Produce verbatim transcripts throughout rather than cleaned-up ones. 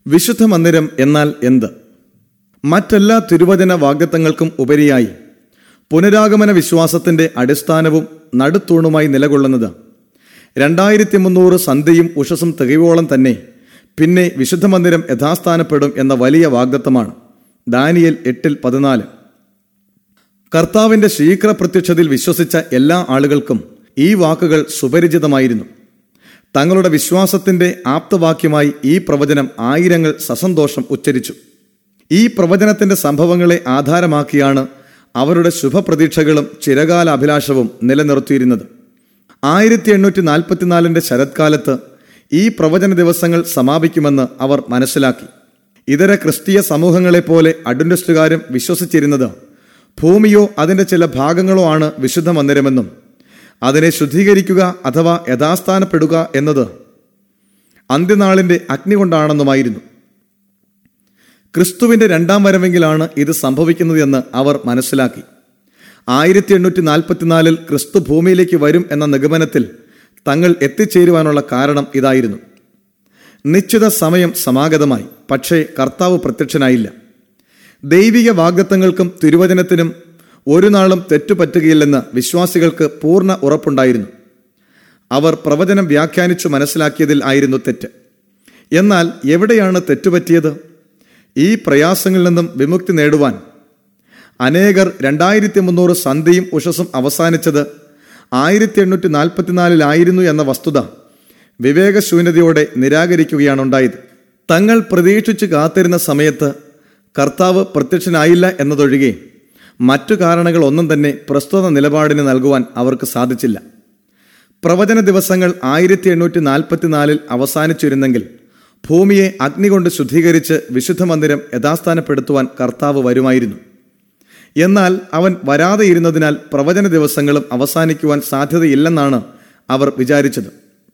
വിശുദ്ധ മന്ദിരം എന്നാൽ എന്ത്? മറ്റെല്ലാ തിരുവചന വാഗ്ദത്തങ്ങൾക്കും ഉപരിയായി പുനരാഗമന വിശ്വാസത്തിന്റെ അടിസ്ഥാനവും നടുത്തൂണുമായി നിലകൊള്ളുന്നത് രണ്ടായിരത്തി മുന്നൂറ് സന്ധ്യയും ഉഷസും തികയോളം തന്നെ പിന്നെ വിശുദ്ധ മന്ദിരം യഥാസ്ഥാനപ്പെടും എന്ന വലിയ വാഗ്ദത്തമാണ്. ദാനിയേൽ എട്ടിൽ പതിനാല്. കർത്താവിന്റെ ശീഘ്ര പ്രത്യക്ഷതയിൽ വിശ്വസിച്ച എല്ലാ ആളുകൾക്കും ഈ വാക്കുകൾ സുപരിചിതമായിരുന്നു. തങ്ങളുടെ വിശ്വാസത്തിന്റെ ആപ്തവാക്യമായി ഈ പ്രവചനം ആയിരങ്ങൾ സസന്തോഷം ഉച്ചരിച്ചു. ഈ പ്രവചനത്തിന്റെ സംഭവങ്ങളെ ആധാരമാക്കിയാണ് അവരുടെ ശുഭപ്രതീക്ഷകളും ചിരകാല അഭിലാഷവും നിലനിർത്തിയിരുന്നത്. ആയിരത്തി എണ്ണൂറ്റി നാൽപ്പത്തിനാലിന്റെ ശരത്കാലത്ത് ഈ പ്രവചന ദിവസങ്ങൾ സമാപിക്കുമെന്ന് അവർ മനസ്സിലാക്കി. ഇതര ക്രിസ്തീയ സമൂഹങ്ങളെപ്പോലെ അഡ്വന്റിസ്റ്റുകാരും വിശ്വസിച്ചിരുന്നത് ഭൂമിയോ അതിൻ്റെ ചില ഭാഗങ്ങളോ ആണ് വിശുദ്ധ മന്ദിരമെന്നും അതിനെ ശുദ്ധീകരിക്കുക അഥവാ യഥാസ്ഥാനപ്പെടുക എന്നത് അന്ത്യനാളിന്റെ അഗ്നി കൊണ്ടാണെന്നുമായിരുന്നു. ക്രിസ്തുവിന്റെ രണ്ടാം വരവെങ്കിലാണ് ഇത് സംഭവിക്കുന്നത് എന്ന് അവർ മനസ്സിലാക്കി. ആയിരത്തി എണ്ണൂറ്റി നാൽപ്പത്തിനാലിൽ ക്രിസ്തു ഭൂമിയിലേക്ക് വരും എന്ന നിഗമനത്തിൽ തങ്ങൾ എത്തിച്ചേരുവാനുള്ള കാരണം ഇതായിരുന്നു. നിശ്ചിത സമയം സമാഗതമായി, പക്ഷേ കർത്താവ് പ്രത്യക്ഷനായില്ല. ദൈവിക വാഗ്ദത്തങ്ങൾക്കും തിരുവചനത്തിനും ഒരു നാളും തെറ്റുപറ്റുകയില്ലെന്ന് വിശ്വാസികൾക്ക് പൂർണ്ണ ഉറപ്പുണ്ടായിരുന്നു. അവർ പ്രവചനം വ്യാഖ്യാനിച്ചു മനസ്സിലാക്കിയതിൽ ആയിരുന്നു തെറ്റ്. എന്നാൽ എവിടെയാണ് തെറ്റുപറ്റിയത്? ഈ പ്രയാസങ്ങളിൽ നിന്നും വിമുക്തി നേടുവാൻ അനേകർ രണ്ടായിരത്തി മുന്നൂറ് സന്ധ്യയും ഉഷസും അവസാനിച്ചത് ആയിരത്തി എണ്ണൂറ്റി നാൽപ്പത്തിനാലിലായിരുന്നു എന്ന വസ്തുത വിവേകശൂന്യതയോടെ നിരാകരിക്കുകയാണ് ഉണ്ടായത്. തങ്ങൾ പ്രതീക്ഷിച്ചു കാത്തിരുന്ന സമയത്ത് കർത്താവ് പ്രത്യക്ഷനായില്ല എന്നതൊഴികെ മറ്റു കാരണങ്ങൾ ഒന്നും തന്നെ പ്രസ്തുത നിലപാടിന് നൽകുവാൻ അവർക്ക് സാധിച്ചില്ല. പ്രവചന ദിവസങ്ങൾ ആയിരത്തി എണ്ണൂറ്റി നാൽപ്പത്തിനാലിൽ അവസാനിച്ചിരുന്നെങ്കിൽ ഭൂമിയെ അഗ്നി കൊണ്ട് ശുദ്ധീകരിച്ച് വിശുദ്ധ മന്ദിരം യഥാസ്ഥാനപ്പെടുത്തുവാൻ കർത്താവ് വരുമായിരുന്നു. എന്നാൽ അവൻ വരാതെ ഇരുന്നതിനാൽ പ്രവചന ദിവസങ്ങളും അവസാനിക്കുവാൻ സാധ്യതയില്ലെന്നാണ് അവർ വിചാരിച്ചത്.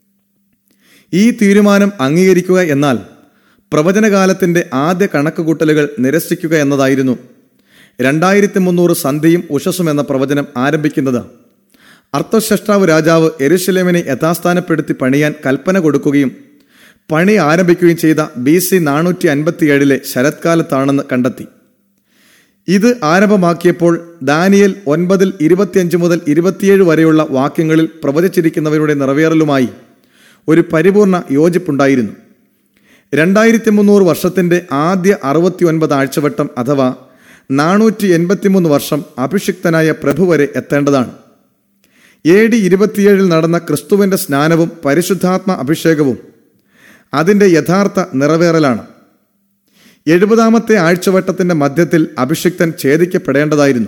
ഈ തീരുമാനം അംഗീകരിക്കുക എന്നാൽ പ്രവചനകാലത്തിന്റെ ആദ്യ കണക്കുകൂട്ടലുകൾ നിരസിക്കുക എന്നതായിരുന്നു. രണ്ടായിരത്തി മുന്നൂറ് സന്ധ്യയും ഉഷസും എന്ന പ്രവചനം ആരംഭിക്കുന്നത് അർത്തശ്രഷ്ടാവ് രാജാവ് യെരുശലേമിനെ യഥാസ്ഥാനപ്പെടുത്തി പണിയാൻ കൽപ്പന കൊടുക്കുകയും പണി ആരംഭിക്കുകയും ചെയ്ത ബി സി നാനൂറ്റി അൻപത്തിയേഴിലെ ശരത്കാലത്താണെന്ന് കണ്ടെത്തി. ഇത് ആരംഭമാക്കിയപ്പോൾ ദാനിയേൽ ഒൻപതിൽ ഇരുപത്തിയഞ്ച് മുതൽ ഇരുപത്തിയേഴ് വരെയുള്ള വാക്യങ്ങളിൽ പ്രവചിച്ചിരിക്കുന്നവരുടെ നിറവേറലുമായി ഒരു പരിപൂർണ യോജിപ്പുണ്ടായിരുന്നു. രണ്ടായിരത്തി മുന്നൂറ് വർഷത്തിന്റെ ആദ്യ അറുപത്തി ഒൻപത് ആഴ്ചവട്ടം അഥവാ നാനൂറ്റി എൺപത്തിമൂന്ന് വർഷം അഭിഷിക്തനായ പ്രഭു വരെ എത്തേണ്ടതാണ്. എ ഡി ഇരുപത്തിയേഴിൽ നടന്ന ക്രിസ്തുവിന്റെ സ്നാനവും പരിശുദ്ധാത്മ അഭിഷേകവും അതിന്റെ യഥാർത്ഥ നിറവേറലാണ്. എഴുപതാമത്തെ ആഴ്ചവട്ടത്തിന്റെ മധ്യത്തിൽ അഭിഷിക്തൻ ഛേദിക്കപ്പെടേണ്ടതായിരുന്നു.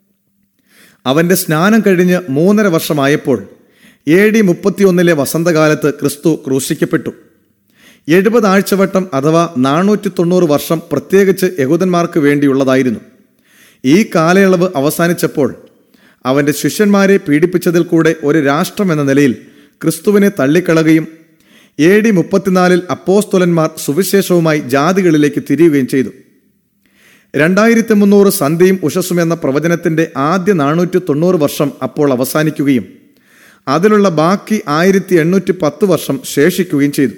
അവന്റെ സ്നാനം കഴിഞ്ഞ് മൂന്നര വർഷമായപ്പോൾ എ ഡി മുപ്പത്തിയൊന്നിലെ വസന്തകാലത്ത് ക്രിസ്തു ക്രൂശിക്കപ്പെട്ടു. എഴുപത് ആഴ്ചവട്ടം അഥവാ നാനൂറ്റി തൊണ്ണൂറ് വർഷം പ്രത്യേകിച്ച് യഹൂദന്മാർക്ക് വേണ്ടിയുള്ളതായിരുന്നു. ഈ കാലയളവ് അവസാനിച്ചപ്പോൾ അവന്റെ ശിഷ്യന്മാരെ പീഡിപ്പിച്ചതിൽ കൂടെ ഒരു രാഷ്ട്രം എന്ന നിലയിൽ ക്രിസ്തുവിനെ തള്ളിക്കളയുകയും എ ഡി മുപ്പത്തിനാലിൽ അപ്പോസ്തലന്മാർ സുവിശേഷവുമായി ജാതികളിലേക്ക് തിരിയുകയും ചെയ്തു. രണ്ടായിരത്തി മുന്നൂറ് സന്ധ്യയും ഉഷസും എന്ന പ്രവചനത്തിന്റെ ആദ്യ നാനൂറ്റി തൊണ്ണൂറ് വർഷം അപ്പോൾ അവസാനിക്കുകയും അതിലുള്ള ബാക്കി ആയിരത്തി എണ്ണൂറ്റി പത്ത് വർഷം ശേഷിക്കുകയും ചെയ്തു.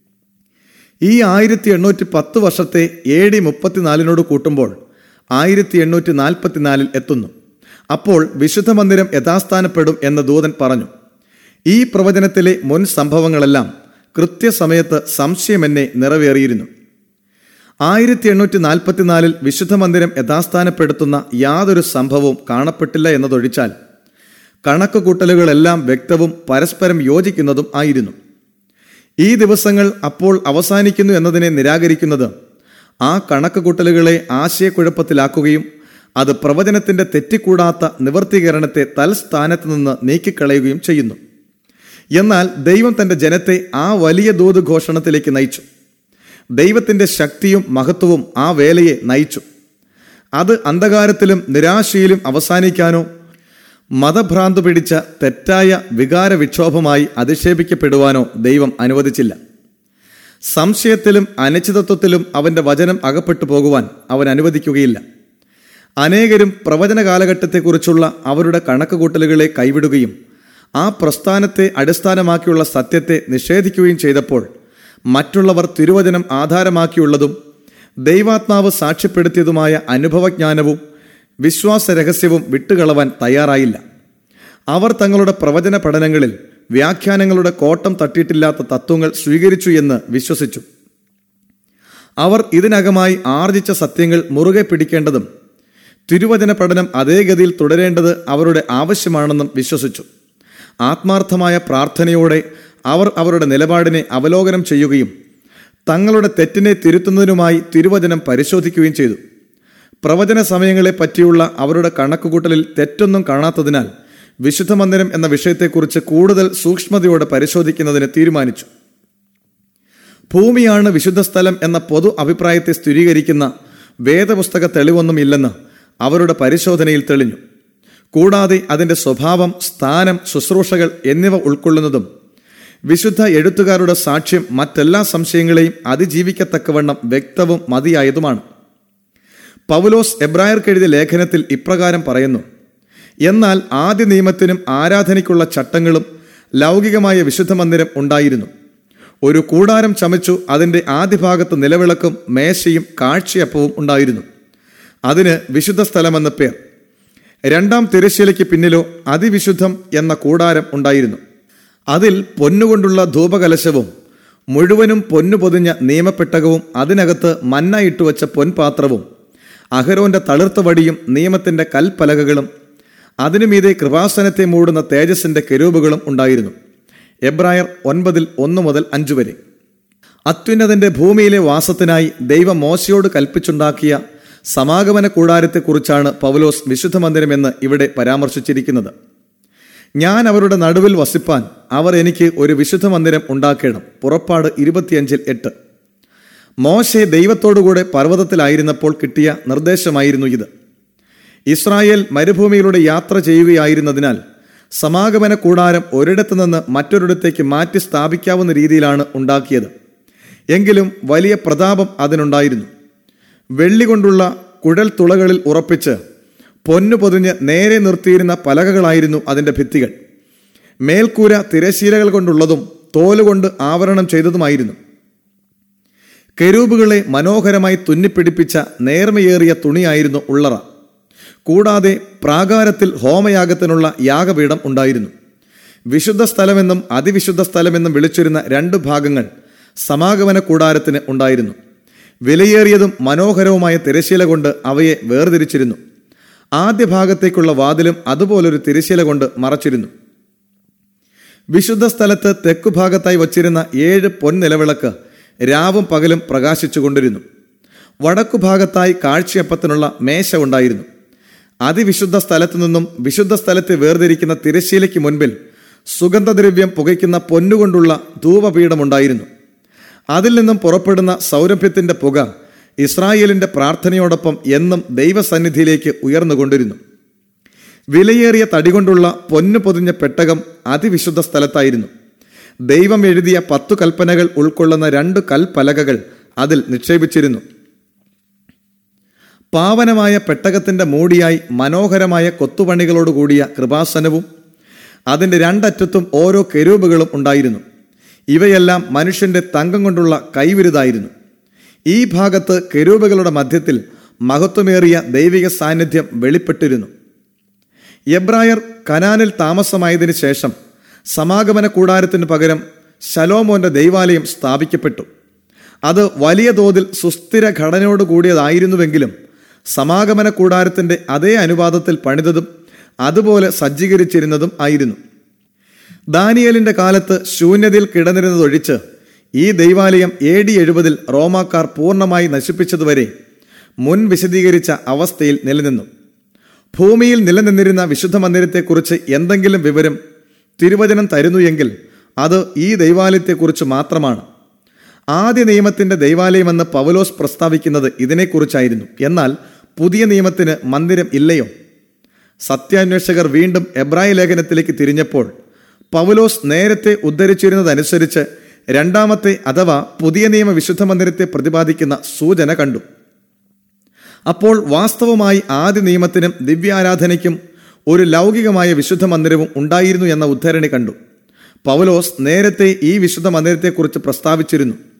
ഈ ആയിരത്തി എണ്ണൂറ്റി പത്ത് വർഷത്തെ എ ഡി മുപ്പത്തിനാലിനോട് കൂട്ടുമ്പോൾ ആയിരത്തി എണ്ണൂറ്റി നാൽപ്പത്തിനാലിൽ എത്തുന്നു. അപ്പോൾ വിശുദ്ധ മന്ദിരം യഥാസ്ഥാനപ്പെടും എന്ന് ദൂതൻ പറഞ്ഞു. ഈ പ്രവചനത്തിലെ മുൻ സംഭവങ്ങളെല്ലാം കൃത്യസമയത്ത് സംശയമെന്നെ നിറവേറിയിരുന്നു. ആയിരത്തി എണ്ണൂറ്റി നാൽപ്പത്തിനാലിൽ വിശുദ്ധ മന്ദിരം യഥാസ്ഥാനപ്പെടുത്തുന്ന യാതൊരു സംഭവവും കാണപ്പെട്ടില്ല എന്നതൊഴിച്ചാൽ കണക്കുകൂട്ടലുകളെല്ലാം വ്യക്തവും പരസ്പരം യോജിക്കുന്നതും ആയിരുന്നു. ഈ ദിവസങ്ങൾ അപ്പോൾ അവസാനിക്കുന്നു എന്നതിനെ നിരാകരിക്കുന്നത് ആ കണക്കുകൂട്ടലുകളെ ആശയക്കുഴപ്പത്തിലാക്കുകയും അത് പ്രവചനത്തിന്റെ തെറ്റിക്കൂടാത്ത നിവർത്തീകരണത്തെ തൽസ്ഥാനത്ത് നിന്ന് നീക്കിക്കളയുകയും ചെയ്യുന്നു. എന്നാൽ ദൈവം തന്റെ ജനത്തെ ആ വലിയ ദൂത് ഘോഷണത്തിലേക്ക് നയിച്ചു. ദൈവത്തിന്റെ ശക്തിയും മഹത്വവും ആ വേലയെ നയിച്ചു. അത് അന്ധകാരത്തിലും നിരാശയിലും അവസാനിക്കാനോ മതഭ്രാന്ത് പിടിച്ച തെറ്റായ വികാര വിക്ഷോഭമായി അധിക്ഷേപിക്കപ്പെടുവാനോ ദൈവം അനുവദിച്ചില്ല. സംശയത്തിലും അനിശ്ചിതത്വത്തിലും അവന്റെ വചനം അകപ്പെട്ടു പോകുവാൻ അവൻ അനുവദിക്കുകയില്ല. അനേകരും പ്രവചന കാലഘട്ടത്തെക്കുറിച്ചുള്ള അവരുടെ കണക്കുകൂട്ടലുകളെ കൈവിടുകയും ആ പ്രസ്ഥാനത്തെ അടിസ്ഥാനമാക്കിയുള്ള സത്യത്തെ നിഷേധിക്കുകയും ചെയ്തപ്പോൾ മറ്റുള്ളവർ തിരുവചനം ആധാരമാക്കിയുള്ളതും ദൈവാത്മാവ് സാക്ഷ്യപ്പെടുത്തിയതുമായ അനുഭവജ്ഞാനവും വിശ്വാസ രഹസ്യവും വിട്ടുകളവാൻ തയ്യാറായില്ല. അവർ തങ്ങളുടെ പ്രവചന പഠനങ്ങളിൽ വ്യാഖ്യാനങ്ങളുടെ കോട്ടം തട്ടിയിട്ടില്ലാത്ത തത്വങ്ങൾ സ്വീകരിച്ചു എന്ന് വിശ്വസിച്ചു. അവർ ഇതിനകമായി ആർജിച്ച സത്യങ്ങൾ മുറുകെ പിടിക്കേണ്ടതും തിരുവചന പഠനം അതേ ഗതിയിൽ തുടരേണ്ടത് അവരുടെ ആവശ്യമാണെന്നും വിശ്വസിച്ചു. ആത്മാർത്ഥമായ പ്രാർത്ഥനയോടെ അവർ അവരുടെ നിലപാടിനെ അവലോകനം ചെയ്യുകയും തങ്ങളുടെ തെറ്റിനെ തിരുത്തുന്നതിനുമായി തിരുവചനം പരിശോധിക്കുകയും ചെയ്തു. പ്രവചന സമയങ്ങളെ പറ്റിയുള്ള അവരുടെ കണക്കുകൂട്ടലിൽ തെറ്റൊന്നും കാണാത്തതിനാൽ വിശുദ്ധ മന്ദിരം എന്ന വിഷയത്തെക്കുറിച്ച് കൂടുതൽ സൂക്ഷ്മതയോടെ പരിശോധിക്കുന്നതിന് തീരുമാനിച്ചു. ഭൂമിയാണ് വിശുദ്ധ സ്ഥലം എന്ന പൊതു അഭിപ്രായത്തെ സ്ഥിരീകരിക്കുന്ന വേദപുസ്തക തെളിവൊന്നും ഇല്ലെന്ന് അവരുടെ പരിശോധനയിൽ തെളിഞ്ഞു. കൂടാതെ അതിൻ്റെ സ്വഭാവം, സ്ഥാനം, ശുശ്രൂഷകൾ എന്നിവ ഉൾക്കൊള്ളുന്നതും വിശുദ്ധ എഴുത്തുകാരുടെ സാക്ഷ്യം മറ്റെല്ലാ സംശയങ്ങളെയും അതിജീവിക്കത്തക്കവണ്ണം വ്യക്തവും മതിയായതുമാണ്. പൗലോസ് എബ്രായർക്കെഴുതിയ ലേഖനത്തിൽ ഇപ്രകാരം പറയുന്നു: എന്നാൽ ആദ്യ നിയമത്തിനും ആരാധനയ്ക്കുള്ള ചട്ടങ്ങളും ലൗകികമായ വിശുദ്ധ മന്ദിരം ഉണ്ടായിരുന്നു. ഒരു കൂടാരം ചമച്ചു അതിൻ്റെ ആദ്യ ഭാഗത്ത് നിലവിളക്കും മേശയും കാഴ്ചയപ്പവും ഉണ്ടായിരുന്നു. അതിന് വിശുദ്ധ സ്ഥലമെന്ന് പേർ. രണ്ടാം തിരശ്ശീലയ്ക്ക് പിന്നിലോ അതിവിശുദ്ധം എന്ന കൂടാരം ഉണ്ടായിരുന്നു. അതിൽ പൊന്നുകൊണ്ടുള്ള ധൂപകലശവും മുഴുവനും പൊന്നു പൊതിഞ്ഞ നിയമപ്പെട്ടകവും അതിനകത്ത് മന്ന ഇട്ടുവച്ച പൊൻപാത്രവും അഹരോന്റെ തളിർത്ത വടിയും നിയമത്തിന്റെ കൽപ്പലകകളും അതിനുമീതെ കൃപാസനത്തെ മൂടുന്ന തേജസ്സിന്റെ കെരൂബുകളും ഉണ്ടായിരുന്നു. എബ്രായർ ഒൻപതിൽ ഒന്ന് മുതൽ അഞ്ചു വരെ. അത്യുന്നതന്റെ ഭൂമിയിലെ വാസത്തിനായി ദൈവം മോശയോട് കൽപ്പിച്ചുണ്ടാക്കിയ സമാഗമന കൂടാരത്തെക്കുറിച്ചാണ് പൗലോസ് വിശുദ്ധ മന്ദിരം എന്ന് ഇവിടെ പരാമർശിച്ചിരിക്കുന്നത്. ഞാൻ അവരുടെ നടുവിൽ വസിപ്പാൻ അവർ എനിക്ക് ഒരു വിശുദ്ധ മന്ദിരം ഉണ്ടാക്കണം. പുറപ്പാട് ഇരുപത്തിയഞ്ചിൽ എട്ട്. മോശെ ദൈവത്തോടുകൂടെ പർവ്വതത്തിലായിരുന്നപ്പോൾ കിട്ടിയ നിർദ്ദേശമായിരുന്നു ഇത്. ഇസ്രായേൽ മരുഭൂമിയിലൂടെ യാത്ര ചെയ്യുകയായിരുന്നതിനാൽ സമാഗമന കൂടാരം ഒരിടത്തു നിന്ന് മറ്റൊരിടത്തേക്ക് മാറ്റി സ്ഥാപിക്കാവുന്ന രീതിയിലാണ് ഉണ്ടാക്കിയത്. എങ്കിലും വലിയ പ്രതാപം അതിനുണ്ടായിരുന്നു. വെള്ളി കൊണ്ടുള്ള കുഴൽ തുളകളിൽ ഉറപ്പിച്ച് പൊന്നു പൊതിഞ്ഞ് നേരെ നിർത്തിയിരുന്ന പലകകളായിരുന്നു അതിൻ്റെ ഭിത്തികൾ. മേൽക്കൂര തിരശീലകൾ കൊണ്ടുള്ളതും തോലുകൊണ്ട് ആവരണം ചെയ്തതുമായിരുന്നു. കെരൂബുകളെ മനോഹരമായി തുന്നിപ്പിടിപ്പിച്ച നേർമയേറിയ തുണിയായിരുന്നു ഉള്ളറ. കൂടാതെ പ്രാകാരത്തിൽ ഹോമയാഗത്തിനുള്ള യാഗപീഠം ഉണ്ടായിരുന്നു. വിശുദ്ധ സ്ഥലമെന്നും അതിവിശുദ്ധ സ്ഥലമെന്നും വിളിച്ചിരുന്ന രണ്ട് ഭാഗങ്ങൾ സമാഗമന കൂടാരത്തിന് ഉണ്ടായിരുന്നു. വിലയേറിയതും മനോഹരവുമായ തിരശീല കൊണ്ട് അവയെ വേർതിരിച്ചിരുന്നു. ആദ്യ ഭാഗത്തേക്കുള്ള വാതിലും അതുപോലൊരു തിരശീല കൊണ്ട് മറച്ചിരുന്നു. വിശുദ്ധ സ്ഥലത്ത് തെക്കുഭാഗത്തായി വച്ചിരുന്ന ഏഴ് പൊൻനിലവിളക്ക് രാവും പകലും പ്രകാശിച്ചു കൊണ്ടിരുന്നു. വടക്കുഭാഗത്തായി കാഴ്ചയപ്പത്തിനുള്ള മേശ ഉണ്ടായിരുന്നു. അതിവിശുദ്ധ സ്ഥലത്തു നിന്നും വിശുദ്ധ സ്ഥലത്തെ വേർതിരിക്കുന്ന തിരശീലയ്ക്ക് മുൻപിൽ സുഗന്ധദ്രവ്യം പുകയ്ക്കുന്ന പൊന്നുകൊണ്ടുള്ള ധൂപപീഠമുണ്ടായിരുന്നു. അതിൽ നിന്നും പുറപ്പെടുന്ന സൗരഭ്യത്തിന്റെ പുക ഇസ്രായേലിന്റെ പ്രാർത്ഥനയോടൊപ്പം എന്നും ദൈവസന്നിധിയിലേക്ക് ഉയർന്നുകൊണ്ടിരുന്നു. വിലയേറിയ തടികൊണ്ടുള്ള പൊന്നു പൊതിഞ്ഞ പെട്ടകം അതിവിശുദ്ധ സ്ഥലത്തായിരുന്നു. ദൈവം എഴുതിയ പത്തു കൽപ്പനകൾ ഉൾക്കൊള്ളുന്ന രണ്ട് കൽപ്പലകകൾ അതിൽ നിക്ഷേപിച്ചിരുന്നു. പാവനമായ പെട്ടകത്തിന്റെ മൂടിയായി മനോഹരമായ കൊത്തുപണികളോടുകൂടിയ കൃപാസനവും അതിൻ്റെ രണ്ടറ്റത്തും ഓരോ കെരൂബുകളും ഉണ്ടായിരുന്നു. ഇവയെല്ലാം മനുഷ്യന്റെ തങ്കം കൊണ്ടുള്ള കൈവിരുതായിരുന്നു. ഈ ഭാഗത്ത് കെരൂബുകളുടെ മധ്യത്തിൽ മഹത്വമേറിയ ദൈവിക സാന്നിധ്യം വെളിപ്പെട്ടിരുന്നു. എബ്രായർ കനാനിൽ താമസമായതിനു ശേഷം സമാഗമന കൂടാരത്തിന് പകരം ശലോമോന്റെ ദൈവാലയം സ്ഥാപിക്കപ്പെട്ടു. അത് വലിയ തോതിൽ സുസ്ഥിര ഘടനയോട് കൂടിയതായിരുന്നുവെങ്കിലും സമാഗമന കൂടാരത്തിന്റെ അതേ അനുപാതത്തിൽ പണിതതും അതുപോലെ സജ്ജീകരിച്ചിരുന്നതും ആയിരുന്നു. ദാനിയേലിന്റെ കാലത്ത് ശൂന്യതയിൽ കിടന്നിരുന്നതൊഴിച്ച് ഈ ദൈവാലയം എ ഡി എഴുപതിൽ റോമാക്കാർ പൂർണ്ണമായി നശിപ്പിച്ചതുവരെ മുൻ വിശദീകരിച്ച അവസ്ഥയിൽ നിലനിന്നു. ഭൂമിയിൽ നിലനിന്നിരുന്ന വിശുദ്ധ മന്ദിരത്തെക്കുറിച്ച് എന്തെങ്കിലും വിവരം തിരുവചനം തരുന്നു എങ്കിൽ അത് ഈ ദൈവാലയത്തെക്കുറിച്ച് മാത്രമാണ്. ആദ്യ നിയമത്തിന്റെ ദൈവാലയമെന്ന് പൗലോസ് പ്രസ്താവിക്കുന്നത് ഇതിനെക്കുറിച്ചായിരുന്നു. എന്നാൽ പുതിയ നിയമത്തിന് മന്ദിരം ഇല്ലയോ? സത്യാന്വേഷകർ വീണ്ടും എബ്രായ ലേഖനത്തിലേക്ക് തിരിഞ്ഞപ്പോൾ പൗലോസ് നേരത്തെ ഉദ്ധരിച്ചിരുന്നതനുസരിച്ച് രണ്ടാമത്തെ അഥവാ പുതിയ നിയമ വിശുദ്ധ മന്ദിരത്തെ പ്രതിപാദിക്കുന്ന സൂചന കണ്ടു. അപ്പോൾ വാസ്തവമായി ആദ്യ നിയമത്തിനും ദിവ്യാരാധനയ്ക്കും ഒരു ലൗകികമായ വിശുദ്ധ മന്ദിരവും ഉണ്ടായിരുന്നു എന്ന ഉദ്ധരണി കണ്ടു. പൗലോസ് നേരത്തെ ഈ വിശുദ്ധ മന്ദിരത്തെക്കുറിച്ച് പ്രസ്താവിച്ചിരുന്നു.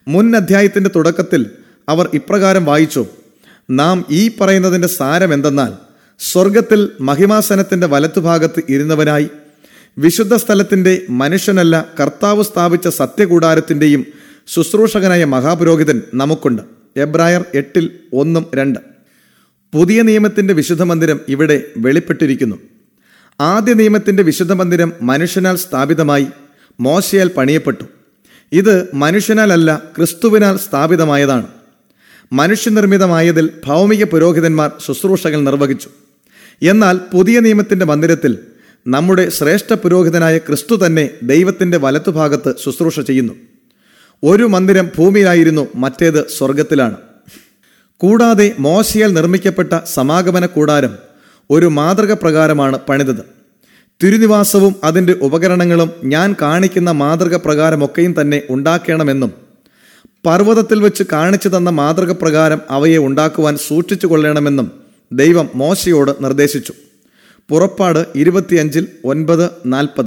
മുൻ അധ്യായത്തിൻ്റെ തുടക്കത്തിൽ അവർ ഇപ്രകാരം വായിച്ചു: നാം ഈ പറയുന്നതിൻ്റെ സാരം എന്തെന്നാൽ, സ്വർഗത്തിൽ മഹിമാസനത്തിൻ്റെ വലത്തുഭാഗത്ത് ഇരുന്നവനായി വിശുദ്ധ സ്ഥലത്തിൻ്റെ മനുഷ്യനല്ല കർത്താവ് സ്ഥാപിച്ച സത്യകൂടാരത്തിൻ്റെയും ശുശ്രൂഷകനായ മഹാപുരോഹിതൻ നമുക്കുണ്ട്. എബ്രായർ എട്ടിൽ ഒന്നും രണ്ട്. പുതിയ നിയമത്തിൻ്റെ വിശുദ്ധ മന്ദിരം ഇവിടെ വെളിപ്പെട്ടിരിക്കുന്നു. ആദ്യ നിയമത്തിൻ്റെ വിശുദ്ധ മന്ദിരം മനുഷ്യനാൽ സ്ഥാപിതമായി മോശയാൽ പണിയപ്പെട്ടു. ഇത് മനുഷ്യനാലല്ല, ക്രിസ്തുവിനാൽ സ്ഥാപിതമായതാണ്. മനുഷ്യനിർമ്മിതമായതിൽ ഭൗമിക പുരോഹിതന്മാർ ശുശ്രൂഷകൾ നിർവഹിച്ചു. എന്നാൽ പുതിയ നിയമത്തിൻ്റെ മന്ദിരത്തിൽ നമ്മുടെ ശ്രേഷ്ഠ പുരോഹിതനായ ക്രിസ്തു തന്നെ ദൈവത്തിൻ്റെ വലത്തുഭാഗത്ത് ശുശ്രൂഷ ചെയ്യുന്നു. ഒരു മന്ദിരം ഭൂമിയിലായിരുന്നു, മറ്റേത് സ്വർഗത്തിലാണ്. കൂടാതെ മോശയാൽ നിർമ്മിക്കപ്പെട്ട സമാഗമന കൂടാരം ഒരു മാതൃക പ്രകാരമാണ് പണിതത്. തിരുനിവാസവും അതിൻ്റെ ഉപകരണങ്ങളും ഞാൻ കാണിക്കുന്ന മാതൃക പ്രകാരമൊക്കെയും തന്നെ ഉണ്ടാക്കണമെന്നും പർവ്വതത്തിൽ വെച്ച് കാണിച്ചു തന്ന മാതൃക പ്രകാരം അവയെ ഉണ്ടാക്കുവാൻ സൂക്ഷിച്ചു കൊള്ളണമെന്നും ദൈവം മോശയോട് നിർദ്ദേശിച്ചു. പുറപ്പാട് ഇരുപത്തിയഞ്ചിൽ ഒൻപത് നാൽപ്പത്.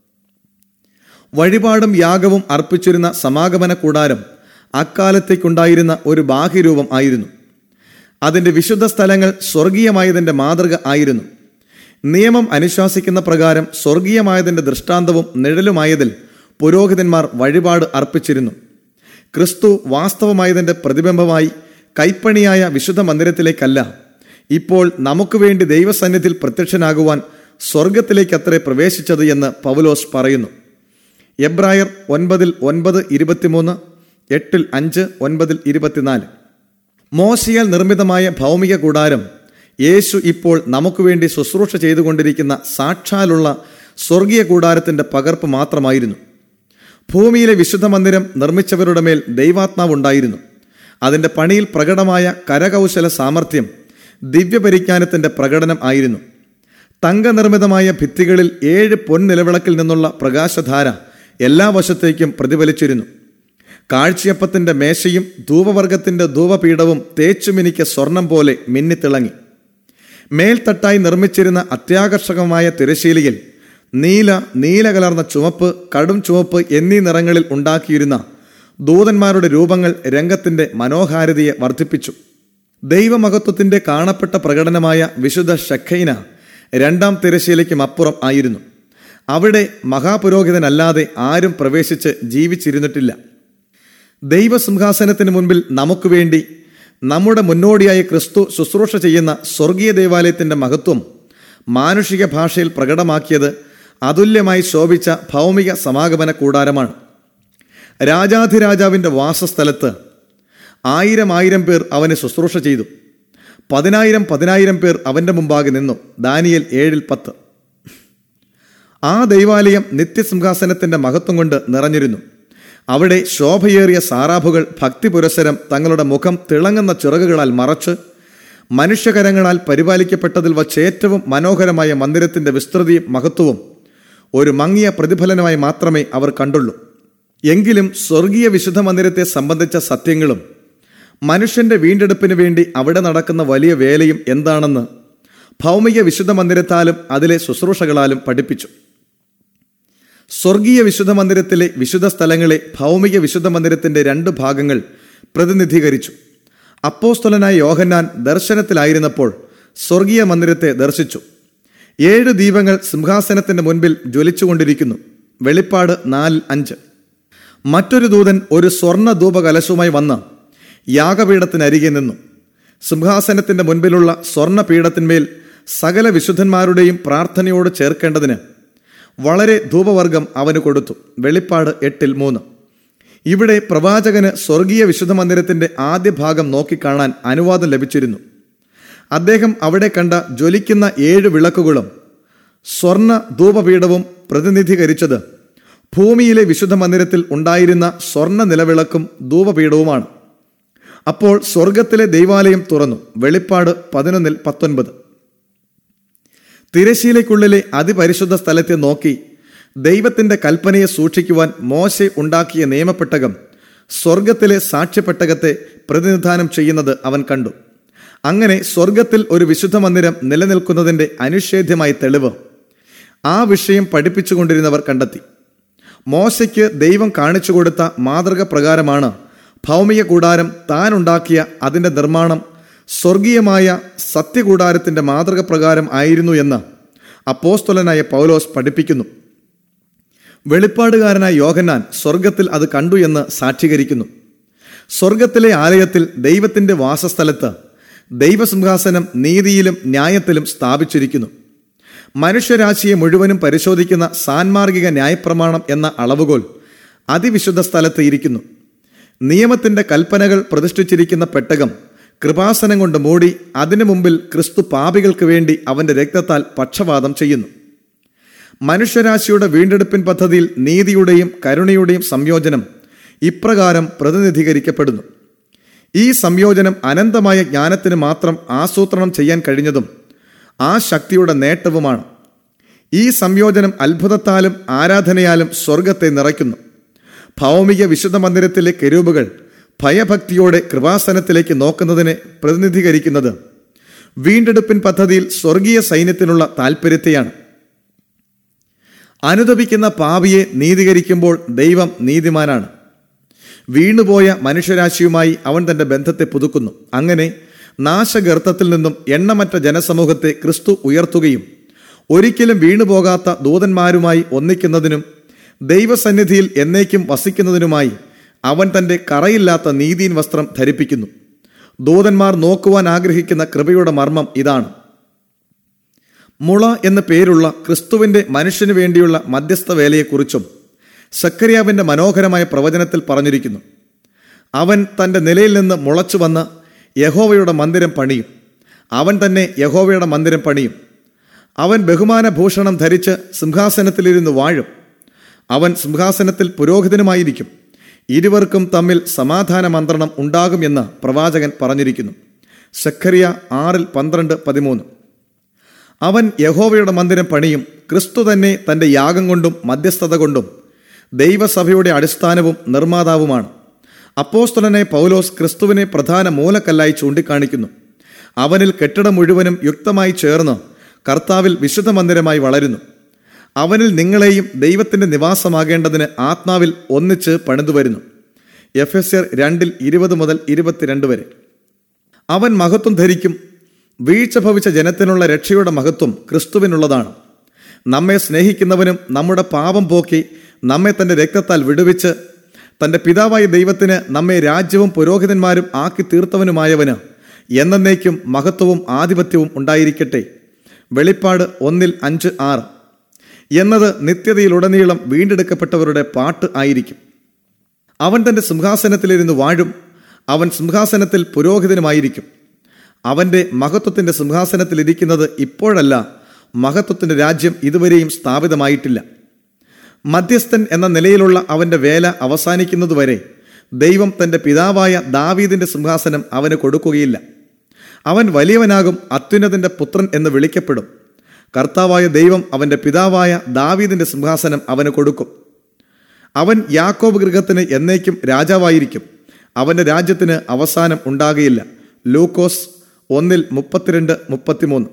വഴിപാടും യാഗവും അർപ്പിച്ചിരുന്ന സമാഗമന കൂടാരം അക്കാലത്തേക്കുണ്ടായിരുന്ന ഒരു ബാഹ്യരൂപം ആയിരുന്നു. അതിൻ്റെ വിശുദ്ധ സ്ഥലങ്ങൾ സ്വർഗീയമായതിൻ്റെ മാതൃക ആയിരുന്നു. നിയമം അനുശാസിക്കുന്ന പ്രകാരം സ്വർഗീയമായതിൻ്റെ ദൃഷ്ടാന്തവും നിഴലുമായതിൽ പുരോഹിതന്മാർ വഴിപാട് അർപ്പിച്ചിരുന്നു. ക്രിസ്തു വാസ്തവമായതിൻ്റെ പ്രതിബിംബമായി കൈപ്പണിയായ വിശുദ്ധ മന്ദിരത്തിലേക്കല്ല, ഇപ്പോൾ നമുക്ക് വേണ്ടി ദൈവസന്നിധിയിൽ പ്രത്യക്ഷനാകുവാൻ സ്വർഗത്തിലേക്കത്രേ പ്രവേശിച്ചത് എന്ന് പൗലോസ് പറയുന്നു. എബ്രായർ ഒൻപതിൽ ഒൻപത് ഇരുപത്തിമൂന്ന്, എട്ടിൽ അഞ്ച്, ഒൻപതിൽ ഇരുപത്തിനാല്. മോശയാൽ നിർമ്മിതമായ ഭൗമിക കൂടാരം യേശു ഇപ്പോൾ നമുക്ക് വേണ്ടി ശുശ്രൂഷ ചെയ്തുകൊണ്ടിരിക്കുന്ന സാക്ഷാലുള്ള സ്വർഗീയ കൂടാരത്തിൻ്റെ പകർപ്പ് മാത്രമായിരുന്നു. ഭൂമിയിലെ വിശുദ്ധ മന്ദിരം നിർമ്മിച്ചവരുടെ മേൽ ദൈവാത്മാവുണ്ടായിരുന്നു. അതിൻ്റെ പണിയിൽ പ്രകടമായ കരകൗശല സാമർഥ്യം ദിവ്യപരിജ്ഞാനത്തിൻ്റെ പ്രകടനം ആയിരുന്നു. തങ്കനിർമ്മിതമായ ഭിത്തികളിൽ ഏഴ് പൊൻനിലവിളക്കിൽ നിന്നുള്ള പ്രകാശധാര എല്ലാ വശത്തേക്കും പ്രതിഫലിച്ചിരുന്നു. കാഴ്ചയപ്പത്തിൻ്റെ മേശയും ധൂപവർഗത്തിൻ്റെ ധൂപപീഠവും തേച്ചുമിനിക്ക് സ്വർണം പോലെ മിന്നിത്തിളങ്ങി. മേൽത്തട്ടായി നിർമ്മിച്ചിരുന്ന അത്യാകർഷകമായ തിരശീലയിൽ നീല, നീല കലർന്ന ചുവപ്പ്, കടും ചുവപ്പ് എന്നീ നിറങ്ങളിൽ ഉണ്ടാക്കിയിരുന്ന ദൂതന്മാരുടെ രൂപങ്ങൾ രംഗത്തിൻ്റെ മനോഹാരിതയെ വർദ്ധിപ്പിച്ചു. ദൈവമഹത്വത്തിൻ്റെ കാണപ്പെട്ട പ്രകടനമായ വിശുദ്ധ ഷെഖൈന രണ്ടാം തിരശീലയ്ക്കും അപ്പുറം ആയിരുന്നു. അവിടെ മഹാപുരോഹിതനല്ലാതെ ആരും പ്രവേശിച്ച് ജീവിച്ചിരുന്നിട്ടില്ല. ദൈവസിംഹാസനത്തിന് മുൻപിൽ നമുക്ക് വേണ്ടി നമ്മുടെ മുന്നോടിയായ ക്രിസ്തു ശുശ്രൂഷ ചെയ്യുന്ന സ്വർഗീയ ദേവാലയത്തിൻ്റെ മഹത്വം മാനുഷിക ഭാഷയിൽ പ്രകടമാക്കിയത് അതുല്യമായി ശോഭിച്ച ഭൗമിക സമാഗമന കൂടാരമാണ്. രാജാധിരാജാവിൻ്റെ വാസസ്ഥലത്ത് ആയിരം ആയിരം പേർ അവന് ശുശ്രൂഷ ചെയ്തു. പതിനായിരം പതിനായിരം പേർ അവൻ്റെ മുമ്പാകെ നിന്നു. ദാനിയേൽ ഏഴിൽ പത്ത്. ആ ദൈവാലയം നിത്യസിംഹാസനത്തിൻ്റെ മഹത്വം കൊണ്ട് നിറഞ്ഞിരുന്നു. അവിടെ ശോഭയേറിയ സാറാഭുകൾ ഭക്തി പുരസരം തങ്ങളുടെ മുഖം തിളങ്ങുന്ന ചിറകുകളാൽ മറച്ച് മനുഷ്യകരങ്ങളാൽ പരിപാലിക്കപ്പെട്ടതിൽ വച്ച് ഏറ്റവും മനോഹരമായ മന്ദിരത്തിൻ്റെ വിസ്തൃതിയും മഹത്വവും ഒരു മങ്ങിയ പ്രതിഫലനമായി മാത്രമേ അവർ കണ്ടുള്ളൂ. എങ്കിലും സ്വർഗീയ വിശുദ്ധ മന്ദിരത്തെ സംബന്ധിച്ച സത്യങ്ങളും മനുഷ്യൻ്റെ വീണ്ടെടുപ്പിന് വേണ്ടി അവിടെ നടക്കുന്ന വലിയ വേലയും എന്താണെന്ന് ഭൗമിക വിശുദ്ധ മന്ദിരത്താലും അതിലെ ശുശ്രൂഷകളാലും പഠിപ്പിച്ചു. സ്വർഗീയ വിശുദ്ധ മന്ദിരത്തിലെ വിശുദ്ധ സ്ഥലങ്ങളെ ഭൗമിക വിശുദ്ധ മന്ദിരത്തിൻ്റെ രണ്ട് ഭാഗങ്ങൾ പ്രതിനിധീകരിച്ചു. അപ്പോസ്തലനായ യോഹന്നാൻ ദർശനത്തിലായിരുന്നപ്പോൾ സ്വർഗീയ മന്ദിരത്തെ ദർശിച്ചു. ഏഴ് ദീപങ്ങൾ സിംഹാസനത്തിൻ്റെ മുൻപിൽ ജ്വലിച്ചുകൊണ്ടിരിക്കുന്നു. വെളിപ്പാട് നാലിൽ അഞ്ച്. മറ്റൊരു ദൂതൻ ഒരു സ്വർണ്ണ ധൂപകലശവുമായി വന്ന് യാഗപീഠത്തിനരികെ നിന്നു. സിംഹാസനത്തിൻ്റെ മുൻപിലുള്ള സ്വർണ്ണപീഠത്തിന്മേൽ സകല വിശുദ്ധന്മാരുടെയും പ്രാർത്ഥനയോട് ചേർക്കേണ്ടതിന് വളരെ ധൂപവർഗം അവന് കൊടുത്തു. വെളിപ്പാട് എട്ടിൽ മൂന്ന്. ഇവിടെ പ്രവാചകന് സ്വർഗീയ വിശുദ്ധ മന്ദിരത്തിൻ്റെ ആദ്യ ഭാഗം നോക്കിക്കാണാൻ അനുവാദം ലഭിച്ചിരുന്നു. അദ്ദേഹം അവിടെ കണ്ട ജ്വലിക്കുന്ന ഏഴ് വിളക്കുകളും സ്വർണ്ണ ധൂപപീഠവും പ്രതിനിധീകരിച്ചത് ഭൂമിയിലെ വിശുദ്ധ മന്ദിരത്തിൽ ഉണ്ടായിരുന്ന സ്വർണ്ണ നിലവിളക്കും ധൂപപീഠവുമാണ്. അപ്പോൾ സ്വർഗത്തിലെ ദൈവാലയം തുറന്നു. വെളിപ്പാട് പതിനൊന്നിൽ പത്തൊൻപത്. തിരശീലയ്ക്കുള്ളിലെ അതിപരിശുദ്ധ സ്ഥലത്തെ നോക്കി ദൈവത്തിൻ്റെ കൽപ്പനയെ സൂക്ഷിക്കുവാൻ മോശെ ഉണ്ടാക്കിയ നിയമപ്പെട്ടകം സ്വർഗത്തിലെ സാക്ഷ്യപ്പെട്ടകത്തെ പ്രതിനിധാനം ചെയ്യുന്നത് അവൻ കണ്ടു. അങ്ങനെ സ്വർഗത്തിൽ ഒരു വിശുദ്ധ മന്ദിരം നിലനിൽക്കുന്നതിൻ്റെ അനിഷേധ്യമായ തെളിവ് ആ വിഷയം പഠിപ്പിച്ചുകൊണ്ടിരുന്നവർ കണ്ടെത്തി. മോശയ്ക്ക് ദൈവം കാണിച്ചു കൊടുത്ത മാതൃക പ്രകാരമാണ് ഭൗമിക കൂടാരം താൻ ഉണ്ടാക്കിയ അതിൻ്റെ നിർമ്മാണം സ്വർഗീയമായ സത്യകൂടാരത്തിൻ്റെ മാതൃക പ്രകാരം ആയിരുന്നു എന്ന് അപ്പോസ്തലനായ പൗലോസ് പഠിപ്പിക്കുന്നു. വെളിപ്പാടുകാരനായ യോഹന്നാൻ സ്വർഗത്തിൽ അത് കണ്ടു എന്ന് സാക്ഷീകരിക്കുന്നു. സ്വർഗത്തിലെ ആലയത്തിൽ ദൈവത്തിൻ്റെ വാസസ്ഥലത്ത് ദൈവസിംഹാസനം നീതിയിലും ന്യായത്തിലും സ്ഥാപിച്ചിരിക്കുന്നു. മനുഷ്യരാശിയെ മുഴുവനും പരിശോധിക്കുന്ന സാൻമാർഗിക ന്യായപ്രമാണം എന്ന അളവുകോൽ അതിവിശുദ്ധ സ്ഥലത്ത് ഇരിക്കുന്നു. നിയമത്തിൻ്റെ കൽപ്പനകൾ പ്രതിഷ്ഠിച്ചിരിക്കുന്ന പെട്ടകം കൃപാസനം കൊണ്ട് മൂടി അതിനു മുമ്പിൽ ക്രിസ്തു പാപികൾക്ക് വേണ്ടി അവൻ്റെ രക്തത്താൽ പക്ഷവാദം ചെയ്യുന്നു. മനുഷ്യരാശിയുടെ വീണ്ടെടുപ്പിൻ പദ്ധതിയിൽ നീതിയുടെയും കരുണയുടെയും സംയോജനം ഇപ്രകാരം പ്രതിനിധീകരിക്കപ്പെടുന്നു. ഈ സംയോജനം അനന്തമായ ജ്ഞാനത്തിന് മാത്രം ആസൂത്രണം ചെയ്യാൻ കഴിഞ്ഞതും ആ ശക്തിയുടെ നേട്ടവുമാണ്. ഈ സംയോജനം അത്ഭുതത്താലും ആരാധനയാലും സ്വർഗത്തെ നിറയ്ക്കുന്നു. ഭൗമിക വിശുദ്ധ മന്ദിരത്തിലെ കെരൂബുകൾ ഭയഭക്തിയോടെ കൃപാസനത്തിലേക്ക് നോക്കുന്നതിനെ പ്രതിനിധീകരിക്കുന്നത് വീണ്ടെടുപ്പിൻ പദ്ധതിയിൽ സ്വർഗീയ സൈന്യത്തിനുള്ള താൽപ്പര്യത്തെയാണ്. അനുതപിക്കുന്ന പാപിയെ നീതീകരിക്കുമ്പോൾ ദൈവം നീതിമാനാണ്. വീണുപോയ മനുഷ്യരാശിയുമായി അവൻ തൻ്റെ ബന്ധത്തെ പുതുക്കുന്നു. അങ്ങനെ നാശഗർത്തത്തിൽ നിന്നും എണ്ണമറ്റ ജനസമൂഹത്തെ ക്രിസ്തു ഉയർത്തുകയും ഒരിക്കലും വീണുപോകാത്ത ദൂതന്മാരുമായി ഒന്നിക്കുന്നതിനും ദൈവസന്നിധിയിൽ എന്നേക്കും വസിക്കുന്നതിനുമായി അവൻ തൻ്റെ കറയില്ലാത്ത നീതിയിൻ വസ്ത്രം ധരിപ്പിക്കുന്നു. ദൂതന്മാർ നോക്കുവാൻ ആഗ്രഹിക്കുന്ന കൃപയുടെ മർമ്മം ഇതാണ്. മുള എന്നു പേരുള്ള ക്രിസ്തുവിൻ്റെ മനുഷ്യന് വേണ്ടിയുള്ള മധ്യസ്ഥ വേലയെക്കുറിച്ചും സക്കറിയാവിൻ്റെ മനോഹരമായ പ്രവചനത്തിൽ പറഞ്ഞിരിക്കുന്നു. അവൻ തൻ്റെ നിലയിൽ നിന്ന് മുളച്ചു വന്ന് യഹോവയുടെ മന്ദിരം പണിയും. അവൻ തന്നെ യഹോവയുടെ മന്ദിരം പണിയും. അവൻ ബഹുമാന ഭൂഷണം ധരിച്ച് സിംഹാസനത്തിലിരുന്ന് വാഴും. അവൻ സിംഹാസനത്തിൽ പുരോഹിതനുമായിരിക്കും. ഇരുവർക്കും തമ്മിൽ സമാധാന മന്ത്രണം ഉണ്ടാകും എന്ന് പ്രവാചകൻ പറഞ്ഞിരിക്കുന്നു. സക്കറിയ ആറിൽ പന്ത്രണ്ട് പതിമൂന്ന്. അവൻ യഹോവയുടെ മന്ദിരം പണിയും. ക്രിസ്തു തന്നെ തൻ്റെ യാഗം കൊണ്ടും മധ്യസ്ഥത കൊണ്ടും ദൈവസഭയുടെ അടിസ്ഥാനവും നിർമ്മാതാവുമാണ്. അപ്പോസ്തലനായ പൗലോസ് ക്രിസ്തുവിനെ പ്രധാന മൂലക്കല്ലായി ചൂണ്ടിക്കാണിക്കുന്നു. അവനിൽ കെട്ടിടം മുഴുവനും യുക്തമായി ചേർന്ന് കർത്താവിൽ വിശുദ്ധ മന്ദിരമായി വളരുന്നു. അവനിൽ നിങ്ങളെയും ദൈവത്തിൻ്റെ നിവാസമാകേണ്ടതിന് ആത്മാവിൽ ഒന്നിച്ച് പണിതുവരുന്നു. എഫെസ്യർ രണ്ടിൽ ഇരുപത് മുതൽ ഇരുപത്തിരണ്ട് വരെ. അവൻ മഹത്വം ധരിക്കും. വീഴ്ച ഭവിച്ച ജനത്തിനുള്ള രക്ഷയുടെ മഹത്വം ക്രിസ്തുവിനുള്ളതാണ്. നമ്മെ സ്നേഹിക്കുന്നവനും നമ്മുടെ പാപം പോക്കി നമ്മെ തൻ്റെ രക്തത്താൽ വിടുവിച്ച് തൻ്റെ പിതാവായ ദൈവത്തിന് നമ്മെ രാജ്യവും പുരോഹിതന്മാരും ആക്കി തീർത്തവനുമായവന് എന്നേക്കും മഹത്വവും ആധിപത്യവും ഉണ്ടായിരിക്കട്ടെ. വെളിപ്പാട് ഒന്നിൽ അഞ്ച് ആറ് എന്നത് നിത്യതയിലുടനീളം വീണ്ടെടുക്കപ്പെട്ടവരുടെ പാട്ട് ആയിരിക്കും. അവൻ തൻ്റെ സിംഹാസനത്തിലിരുന്ന് വാഴും. അവൻ സിംഹാസനത്തിൽ പുരോഹിതനുമായിരിക്കും. അവൻ്റെ മഹത്വത്തിൻ്റെ സിംഹാസനത്തിലിരിക്കുന്നത് ഇപ്പോഴല്ല, മഹത്വത്തിൻ്റെ രാജ്യം ഇതുവരെയും സ്ഥാപിതമായിട്ടില്ല. മധ്യസ്ഥൻ എന്ന നിലയിലുള്ള അവൻ്റെ വേല അവസാനിക്കുന്നതുവരെ ദൈവം തൻ്റെ പിതാവായ ദാവീദിൻ്റെ സിംഹാസനം അവന് കൊടുക്കുകയില്ല. അവൻ വലിയവനാകും, അത്യുന്നതൻ്റെ പുത്രൻ എന്ന് വിളിക്കപ്പെടും. കർത്താവായ ദൈവം അവൻ്റെ പിതാവായ ദാവീദിൻ്റെ സിംഹാസനം അവന് കൊടുക്കും. അവൻ യാക്കോബ് ഗൃഹത്തിന് എന്നേക്കും രാജാവായിരിക്കും. അവൻ്റെ രാജ്യത്തിന് അവസാനം ഉണ്ടാകുകയില്ല. ലൂക്കോസ് ഒന്നിൽ മുപ്പത്തിരണ്ട് മുപ്പത്തിമൂന്ന്.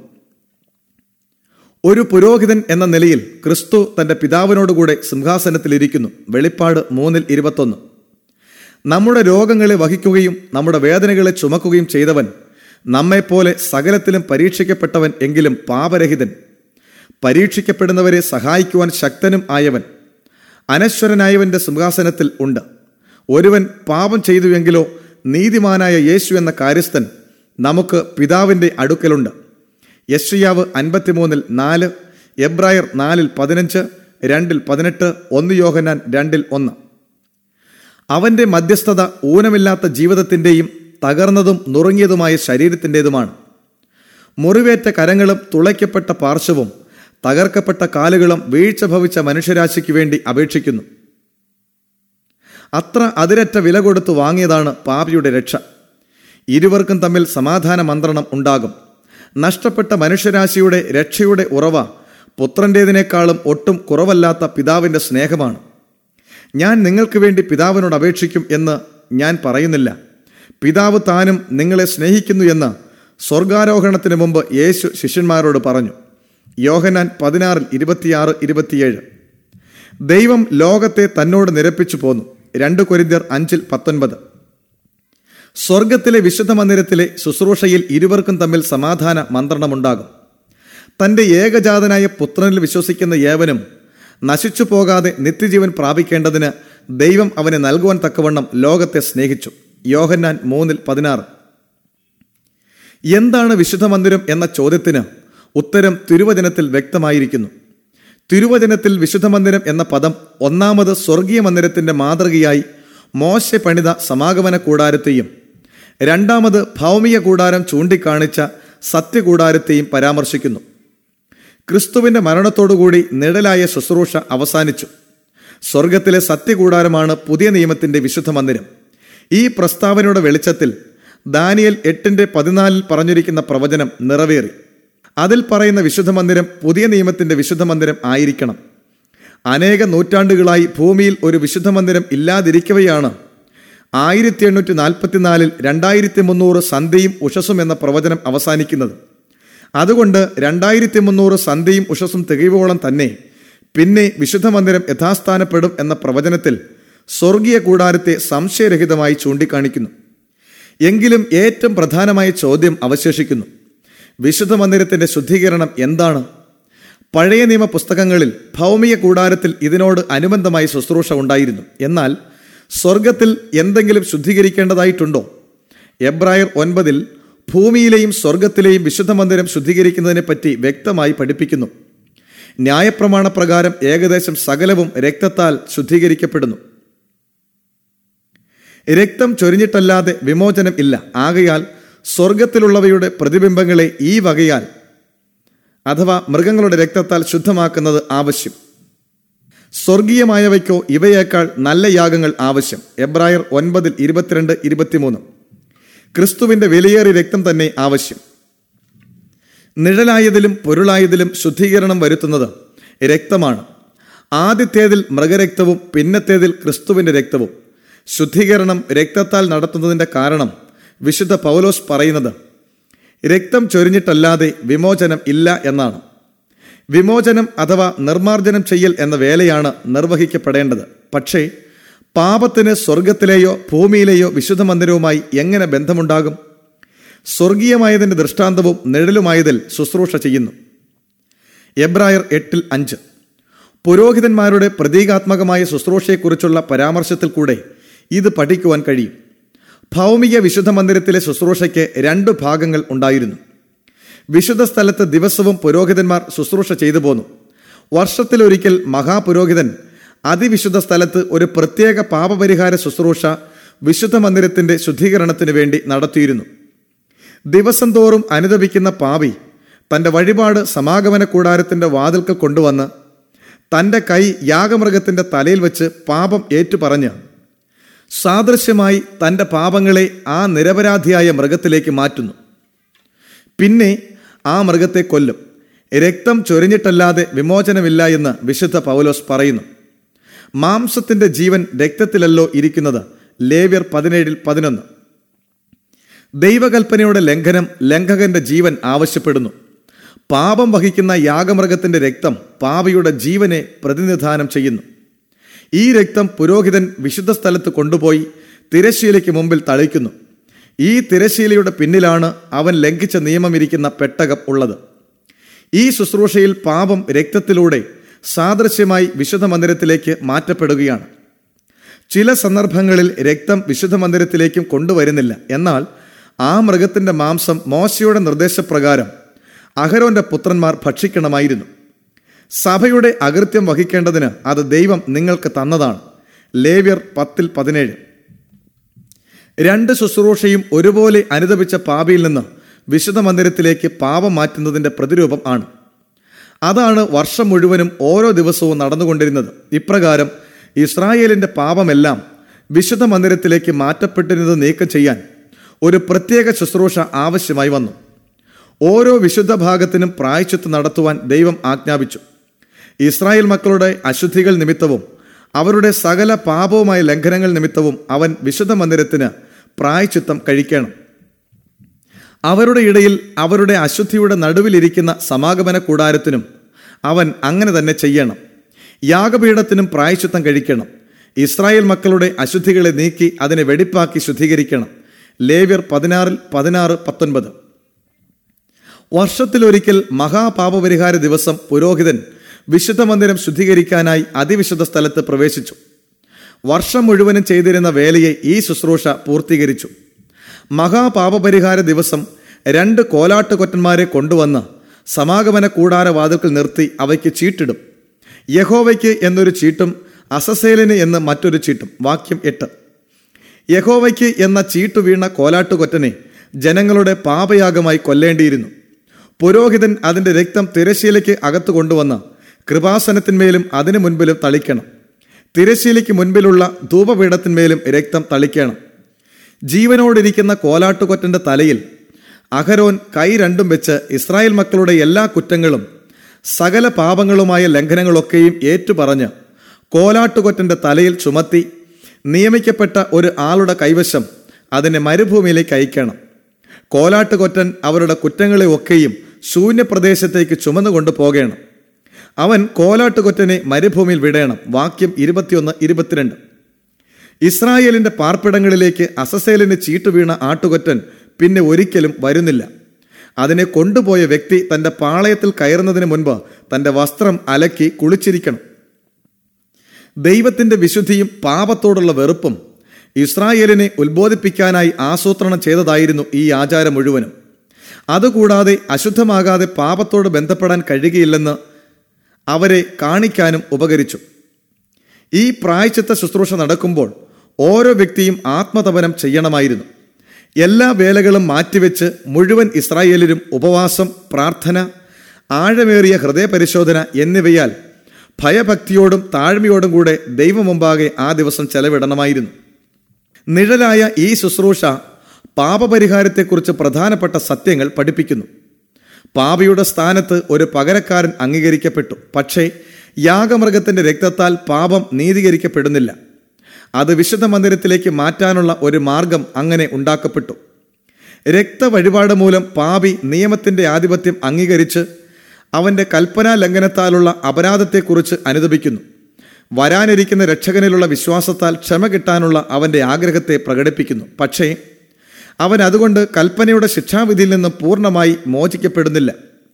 ഒരു പുരോഹിതൻ എന്ന നിലയിൽ ക്രിസ്തു തൻ്റെ പിതാവിനോടുകൂടെ സിംഹാസനത്തിലിരിക്കുന്നു. വെളിപ്പാട് മൂന്നിൽ ഇരുപത്തൊന്ന്. നമ്മുടെ രോഗങ്ങളെ വഹിക്കുകയും നമ്മുടെ വേദനകളെ ചുമക്കുകയും ചെയ്തവൻ, നമ്മെപ്പോലെ സകലത്തിലും പരീക്ഷിക്കപ്പെട്ടവൻ എങ്കിലും പാപരഹിതൻ, പരീക്ഷിക്കപ്പെടുന്നവരെ സഹായിക്കുവാൻ ശക്തനും ആയവൻ, അനശ്വരനായവൻ്റെ സിംഹാസനത്തിൽ ഉണ്ട്. ഒരുവൻ പാപം ചെയ്തുവെങ്കിലോ നീതിമാനായ യേശു എന്ന കാര്യസ്ഥൻ നമുക്ക് പിതാവിൻ്റെ അടുക്കലുണ്ട്. യെശയ്യാവ് അൻപത്തിമൂന്നിൽ നാല്, എബ്രായർ നാലിൽ പതിനഞ്ച്, രണ്ടിൽ പതിനെട്ട്, ഒന്ന് യോഹന്നാൻ രണ്ടിൽ ഒന്ന്. അവൻ്റെ മധ്യസ്ഥത ഊനമില്ലാത്ത ജീവിതത്തിൻ്റെയും തകർന്നതും നുറുങ്ങിയതുമായ ശരീരത്തിൻ്റെതുമാണ്. മുറിവേറ്റ കരങ്ങളും തുളയ്ക്കപ്പെട്ട പാർശ്വവും തകർക്കപ്പെട്ട കാലുകളും വീഴ്ച ഭവിച്ച മനുഷ്യരാശിക്ക് വേണ്ടി അപേക്ഷിക്കുന്നു. അത്ര അതിരറ്റ വില കൊടുത്തു വാങ്ങിയതാണ് പാപിയുടെ രക്ഷ. ഇരുവർക്കും തമ്മിൽ സമാധാന മന്ത്രണം ഉണ്ടാകും. നഷ്ടപ്പെട്ട മനുഷ്യരാശിയുടെ രക്ഷയുടെ ഉറവ പുത്രൻ്റേതിനേക്കാളും ഒട്ടും കുറവല്ലാത്ത പിതാവിൻ്റെ സ്നേഹമാണ്. ഞാൻ നിങ്ങൾക്ക് വേണ്ടി പിതാവിനോട് അപേക്ഷിക്കും എന്ന് ഞാൻ പറയുന്നില്ല. പിതാവ് താനും നിങ്ങളെ സ്നേഹിക്കുന്നു എന്ന് സ്വർഗാരോഹണത്തിന് മുമ്പ് യേശു ശിഷ്യന്മാരോട് പറഞ്ഞു. യോഹന്നാൻ പതിനാറിൽ ഇരുപത്തിയാറ് ഇരുപത്തിയേഴ്. ദൈവം ലോകത്തെ തന്നോട് നിരപ്പിച്ചു പോന്നു. രണ്ട് കൊരിന്ത്യർ അഞ്ചിൽ പത്തൊൻപത്. സ്വർഗത്തിലെ വിശുദ്ധ മന്ദിരത്തിലെ ശുശ്രൂഷയിൽ ഇരുവർക്കും തമ്മിൽ സമാധാന മന്ത്രണമുണ്ടാകും. തൻ്റെ ഏകജാതനായ പുത്രനിൽ വിശ്വസിക്കുന്ന ഏവനും നശിച്ചു പോകാതെ നിത്യജീവൻ പ്രാപിക്കേണ്ടതിന് ദൈവം അവനെ നൽകുവാൻ തക്കവണ്ണം ലോകത്തെ സ്നേഹിച്ചു. യോഹന്നാൻ മൂന്നിൽ പതിനാറ്. എന്താണ് വിശുദ്ധ മന്ദിരം എന്ന ചോദ്യത്തിന് ഉത്തരം തിരുവചനത്തിൽ വ്യക്തമായിരിക്കുന്നു. തിരുവചനത്തിൽ വിശുദ്ധ മന്ദിരം എന്ന പദം ഒന്നാമത് സ്വർഗീയ മന്ദിരത്തിന്റെ മാതൃകയായി മോശെ പണിത സമാഗമന കൂടാരത്തെയും രണ്ടാമത് ഭൗമിക കൂടാരം ചൂണ്ടിക്കാണിച്ച സത്യകൂടാരത്തെയും പരാമർശിക്കുന്നു. ക്രിസ്തുവിന്റെ മരണത്തോടുകൂടി നിഴലായ ശുശ്രൂഷ അവസാനിച്ചു. സ്വർഗത്തിലെ സത്യകൂടാരമാണ് പുതിയ നിയമത്തിന്റെ വിശുദ്ധ മന്ദിരം. ഈ പ്രസ്താവനയുടെ വെളിച്ചത്തിൽ ദാനിയേൽ എട്ടിന്റെ പതിനാലിൽ പറഞ്ഞിരിക്കുന്ന പ്രവചനം നിറവേറി. അതിൽ പറയുന്ന വിശുദ്ധ മന്ദിരം പുതിയ നിയമത്തിന്റെ വിശുദ്ധ മന്ദിരം ആയിരിക്കണം. അനേക നൂറ്റാണ്ടുകളായി ഭൂമിയിൽ ഒരു വിശുദ്ധ മന്ദിരം ഇല്ലാതിരിക്കവെയാണ് ആയിരത്തി എണ്ണൂറ്റി നാൽപ്പത്തിനാലിൽ രണ്ടായിരത്തി മുന്നൂറ് സന്ധ്യയും ഉഷസ്സും എന്ന പ്രവചനം അവസാനിക്കുന്നത്. അതുകൊണ്ട് രണ്ടായിരത്തി മുന്നൂറ് സന്ധ്യയും ഉഷസ്സും തികയോളം തന്നെ പിന്നെ വിശുദ്ധ മന്ദിരം യഥാസ്ഥാനപ്പെടും എന്ന പ്രവചനത്തിൽ സ്വർഗീയ കൂടാരത്തെ സംശയരഹിതമായി ചൂണ്ടിക്കാണിക്കുന്നു. എങ്കിലും ഏറ്റവും പ്രധാനമായ ചോദ്യം അവശേഷിക്കുന്നു. വിശുദ്ധ മന്ദിരത്തിന്റെ ശുദ്ധീകരണം എന്താണ്? പഴയ നിയമ പുസ്തകങ്ങളിൽ ഭൗമിക കൂടാരത്തിൽ ഇതിനോട് അനുബന്ധമായി ശുശ്രൂഷ ഉണ്ടായിരുന്നു. എന്നാൽ സ്വർഗത്തിൽ എന്തെങ്കിലും ശുദ്ധീകരിക്കേണ്ടതായിട്ടുണ്ടോ? എബ്രായർ ഒൻപതിൽ ഭൂമിയിലെയും സ്വർഗത്തിലെയും വിശുദ്ധ മന്ദിരം ശുദ്ധീകരിക്കുന്നതിനെ പറ്റി വ്യക്തമായി പഠിപ്പിക്കുന്നു. ന്യായപ്രമാണ പ്രകാരം ഏകദേശം സകലവും രക്തത്താൽ ശുദ്ധീകരിക്കപ്പെടുന്നു. രക്തം ചൊരിഞ്ഞിട്ടല്ലാതെ വിമോചനം ഇല്ല. ആകയാൽ സ്വർഗത്തിലുള്ളവയുടെ പ്രതിബിംബങ്ങളെ ഈ വകയാൽ അഥവാ മൃഗങ്ങളുടെ രക്തത്താൽ ശുദ്ധമാക്കുന്നത് ആവശ്യം. സ്വർഗീയമായവയ്ക്കോ ഇവയേക്കാൾ നല്ല യാഗങ്ങൾ ആവശ്യം. എബ്രായർ ഒൻപതിൽ ഇരുപത്തിരണ്ട് ഇരുപത്തിമൂന്ന്. ക്രിസ്തുവിന്റെ വിലയേറിയ രക്തം തന്നെ ആവശ്യം. നിഴലായതിലും പൊരുളായതിലും ശുദ്ധീകരണം വരുത്തുന്നത് രക്തമാണ്. ആദ്യത്തേതിൽ മൃഗരക്തവും പിന്നത്തേതിൽ ക്രിസ്തുവിന്റെ രക്തവും. ശുദ്ധീകരണം രക്തത്താൽ നടത്തുന്നതിന്റെ കാരണം വിശുദ്ധ പൗലോസ് പറയുന്നത് രക്തം ചൊരിഞ്ഞിട്ടല്ലാതെ വിമോചനം ഇല്ല എന്നാണ്. വിമോചനം അഥവാ നിർമാർജനം ചെയ്യൽ എന്ന വേലയാണ് നിർവഹിക്കപ്പെടേണ്ടത്. പക്ഷേ പാപത്തിന് സ്വർഗത്തിലെയോ ഭൂമിയിലെയോ വിശുദ്ധ മന്ദിരവുമായി എങ്ങനെ ബന്ധമുണ്ടാകും? സ്വർഗീയമായതിൻ്റെ ദൃഷ്ടാന്തവും നിഴലുമായതിൽ ശുശ്രൂഷ ചെയ്യുന്നു. എബ്രായർ എട്ടിൽ അഞ്ച്. പുരോഹിതന്മാരുടെ പ്രതീകാത്മകമായ ശുശ്രൂഷയെക്കുറിച്ചുള്ള പരാമർശത്തിൽ കൂടെ ഇത് പഠിക്കുവാൻ കഴിയും. ഭൗമിക വിശുദ്ധ മന്ദിരത്തിലെ ശുശ്രൂഷയ്ക്ക് രണ്ട് ഭാഗങ്ങൾ ഉണ്ടായിരുന്നു. വിശുദ്ധ സ്ഥലത്ത് ദിവസവും പുരോഹിതന്മാർ ശുശ്രൂഷ ചെയ്തു പോന്നു. വർഷത്തിലൊരിക്കൽ മഹാപുരോഹിതൻ അതിവിശുദ്ധ സ്ഥലത്ത് ഒരു പ്രത്യേക പാപപരിഹാര ശുശ്രൂഷ വിശുദ്ധ മന്ദിരത്തിന്റെ ശുദ്ധീകരണത്തിന് വേണ്ടി നടത്തിയിരുന്നു. ദിവസം തോറും അനുദപിക്കുന്ന പാപി തൻ്റെ വഴിപാട് സമാഗമന കൂടാരത്തിന്റെ വാതിൽക്കൽ കൊണ്ടുവന്ന് തൻ്റെ കൈ യാഗമൃഗത്തിന്റെ തലയിൽ വെച്ച് പാപം ഏറ്റുപറഞ്ഞ് സാദൃശ്യമായി തൻ്റെ പാപങ്ങളെ ആ നിരപരാധിയായ മൃഗത്തിലേക്ക് മാറ്റുന്നു. പിന്നെ ആ മൃഗത്തെ കൊല്ലും. രക്തം ചൊരിഞ്ഞിട്ടല്ലാതെ വിമോചനമില്ല എന്ന് വിശുദ്ധ പൗലോസ് പറയുന്നു. മാംസത്തിന്റെ ജീവൻ രക്തത്തിലല്ലോ ഇരിക്കുന്നത്. ലേവ്യർ പതിനേഴിൽ പതിനൊന്ന്. ദൈവകൽപ്പനയുടെ ലംഘനം ലംഘകന്റെ ജീവൻ ആവശ്യപ്പെടുന്നു. പാപം വഹിക്കുന്ന യാഗമൃഗത്തിന്റെ രക്തം പാപിയുടെ ജീവനെ പ്രതിനിധാനം ചെയ്യുന്നു. ഈ രക്തം പുരോഹിതൻ വിശുദ്ധ സ്ഥലത്ത് കൊണ്ടുപോയി തിരശ്ശീലയ്ക്ക് മുമ്പിൽ തളിക്കുന്നു. ഈ തിരശ്ശീലയുടെ പിന്നിലാണ് അവൻ ലംഘിച്ച നിയമമിരിക്കുന്ന പെട്ടകം ഉള്ളത്. ഈ ശുശ്രൂഷയിൽ പാപം രക്തത്തിലൂടെ സാദൃശ്യമായി വിശുദ്ധ മന്ദിരത്തിലേക്ക് മാറ്റപ്പെടുകയാണ്. ചില സന്ദർഭങ്ങളിൽ രക്തം വിശുദ്ധ മന്ദിരത്തിലേക്കും കൊണ്ടുവരുന്നില്ല. എന്നാൽ ആ മൃഗത്തിന്റെ മാംസം മോശയുടെ നിർദ്ദേശപ്രകാരം അഹരോന്റെ പുത്രന്മാർ ഭക്ഷിക്കണമായിരുന്നു. സഭയുടെ അകൃത്യം വഹിക്കേണ്ടതിന് അത് ദൈവം നിങ്ങൾക്ക് തന്നതാണ്. ലേവ്യർ പത്തിൽ പതിനേഴ്. രണ്ട് ശുശ്രൂഷയും ഒരുപോലെ അനുദപിച്ച പാപിയിൽ നിന്ന് വിശുദ്ധ മന്ദിരത്തിലേക്ക് പാപം മാറ്റുന്നതിൻ്റെ പ്രതിരൂപം ആണ്. അതാണ് വർഷം മുഴുവനും ഓരോ ദിവസവും നടന്നുകൊണ്ടിരുന്നത്. ഇപ്രകാരം ഇസ്രായേലിൻ്റെ പാപമെല്ലാം വിശുദ്ധ മന്ദിരത്തിലേക്ക് മാറ്റപ്പെട്ടിരുന്നത് നീക്കം ചെയ്യാൻ ഒരു പ്രത്യേക ശുശ്രൂഷ ആവശ്യമായി വന്നു. ഓരോ വിശുദ്ധ ഭാഗത്തിനും പ്രായശ്ചിത്തം നടത്തുവാൻ ദൈവം ആജ്ഞാപിച്ചു. ഇസ്രായേൽ മക്കളുടെ അശുദ്ധികൾ നിമിത്തവും അവരുടെ സകല പാപവുമായ ലംഘനങ്ങൾ നിമിത്തവും അവൻ വിശുദ്ധ മന്ദിരത്തിന് പ്രായശ്ചിത്തം കഴിക്കണം. അവരുടെ ഇടയിൽ അവരുടെ അശുദ്ധിയുടെ നടുവിലിരിക്കുന്ന സമാഗമന കൂടാരത്തിനും അവൻ അങ്ങനെ തന്നെ ചെയ്യണം. യാഗപീഠത്തിനും പ്രായശ്ചിത്തം കഴിക്കണം. ഇസ്രായേൽ മക്കളുടെ അശുദ്ധികളെ നീക്കി അതിനെ വെടിപ്പാക്കി ശുദ്ധീകരിക്കണം. ലേവ്യർ പതിനാറിൽ പതിനാറ് പത്തൊൻപത്. വർഷത്തിലൊരിക്കൽ മഹാപാപപരിഹാര ദിവസം പുരോഹിതൻ വിശുദ്ധ മന്ദിരം ശുദ്ധീകരിക്കാനായി അതിവിശുദ്ധ സ്ഥലത്ത് പ്രവേശിച്ചു. വർഷം മുഴുവനും ചെയ്തിരുന്ന വേലയെ ഈ ശുശ്രൂഷ പൂർത്തീകരിച്ചു. മഹാപാപപരിഹാര ദിവസം രണ്ട് കോലാട്ടുകൊറ്റന്മാരെ കൊണ്ടുവന്ന് സമാഗമന കൂടാര വാതിൽക്കൽ നിർത്തി അവയ്ക്ക് ചീട്ടിടും. യഹോവയ്ക്ക് എന്നൊരു ചീട്ടും അസസേലിന് എന്ന് മറ്റൊരു ചീട്ടും. വാക്യം എട്ട്. യഹോവയ്ക്ക് എന്ന ചീട്ടു വീണ കോലാട്ടുകൊറ്റനെ ജനങ്ങളുടെ പാപയാഗമായി കൊല്ലേണ്ടിയിരുന്നു. പുരോഹിതൻ അതിൻ്റെ രക്തം തിരശ്ശീലയ്ക്ക് അകത്തു കൊണ്ടുവന്ന് കൃപാസനത്തിന്മേലും അതിനു മുൻപിലും തളിക്കണം. തിരശ്ശീലയ്ക്ക് മുൻപിലുള്ള ധൂപപീഠത്തിന്മേലും രക്തം തളിക്കണം. ജീവനോടിരിക്കുന്ന കോലാട്ടുകൊറ്റൻ്റെ തലയിൽ അഹരോൻ കൈ രണ്ടും വെച്ച് ഇസ്രായേൽ മക്കളുടെ എല്ലാ കുറ്റങ്ങളും സകല പാപങ്ങളുമായ ലംഘനങ്ങളൊക്കെയും ഏറ്റുപറഞ്ഞ് കോലാട്ടുകൊറ്റൻ്റെ തലയിൽ ചുമത്തി നിയമിക്കപ്പെട്ട ഒരു ആളുടെ കൈവശം അതിനെ മരുഭൂമിയിലേക്ക് അയക്കണം. കോലാട്ടുകൊറ്റൻ അവരുടെ കുറ്റങ്ങളെ ഒക്കെയും ശൂന്യപ്രദേശത്തേക്ക് ചുമന്നുകൊണ്ട് പോകണം. അവൻ കോലാട്ടുകൊറ്റനെ മരുഭൂമിയിൽ വിടേണം. വാക്യം ഇരുപത്തിയൊന്ന് ഇരുപത്തിരണ്ട്. ഇസ്രായേലിന്റെ പാർപ്പിടങ്ങളിലേക്ക് അസസേലിന് ചീട്ടുവീണ ആട്ടുകൊറ്റൻ പിന്നെ ഒരിക്കലും വരുന്നില്ല. അതിനെ കൊണ്ടുപോയ വ്യക്തി തന്റെ പാളയത്തിൽ കയറുന്നതിന് മുൻപ് തന്റെ വസ്ത്രം അലക്കി കുളിച്ചിരിക്കണം. ദൈവത്തിന്റെ വിശുദ്ധിയും പാപത്തോടുള്ള വെറുപ്പും ഇസ്രായേലിനെ ഉത്ബോധിപ്പിക്കാനായി ആസൂത്രണം ചെയ്തതായിരുന്നു ഈ ആചാരം മുഴുവനും. അതുകൂടാതെ അശുദ്ധമാകാതെ പാപത്തോട് ബന്ധപ്പെടാൻ കഴിയുകയില്ലെന്ന് അവരെ കാണിക്കാനും ഉപകരിച്ചു. ഈ പ്രായശ്ചിത്ത ശുശ്രൂഷ നടക്കുമ്പോൾ ഓരോ വ്യക്തിയും ആത്മതപനം ചെയ്യണമായിരുന്നു. എല്ലാ വേലകളും മാറ്റിവെച്ച് മുഴുവൻ ഇസ്രായേലിലും ഉപവാസം, പ്രാർത്ഥന, ആഴമേറിയ ഹൃദയപരിശോധന എന്നിവയാൽ ഭയഭക്തിയോടും താഴ്മയോടും കൂടെ ദൈവമുമ്പാകെ ആ ദിവസം ചെലവിടണമായിരുന്നു. നിഴലായ ഈ ശുശ്രൂഷ പാപപരിഹാരത്തെക്കുറിച്ച് പ്രധാനപ്പെട്ട സത്യങ്ങൾ പഠിപ്പിക്കുന്നു. പാപിയുടെ സ്ഥാനത്ത് ഒരു പകരക്കാരൻ അംഗീകരിക്കപ്പെട്ടു. പക്ഷേ യാഗമൃഗത്തിന്റെ രക്തത്താൽ പാപം നീതീകരിക്കപ്പെടുന്നില്ല. അത് വിശുദ്ധ മന്ദിരത്തിലേക്ക് മാറ്റാനുള്ള ഒരു മാർഗം അങ്ങനെ ഉണ്ടാക്കപ്പെട്ടു. രക്തവഴിപാട് മൂലം പാപി നിയമത്തിന്റെ ആധിപത്യം അംഗീകരിച്ച് അവന്റെ കൽപ്പനാ ലംഘനത്താലുള്ള അപരാധത്തെക്കുറിച്ച് അനുതപിക്കുന്നു. വരാനിരിക്കുന്ന രക്ഷകനിലുള്ള വിശ്വാസത്താൽ ക്ഷമ കിട്ടാനുള്ള അവന്റെ ആഗ്രഹത്തെ പ്രകടിപ്പിക്കുന്നു. പക്ഷേ അവൻ അതുകൊണ്ട് കൽപ്പനയുടെ ശിക്ഷാവിധിയിൽ നിന്ന് പൂർണ്ണമായി മോചിക്കപ്പെടുന്നില്ല.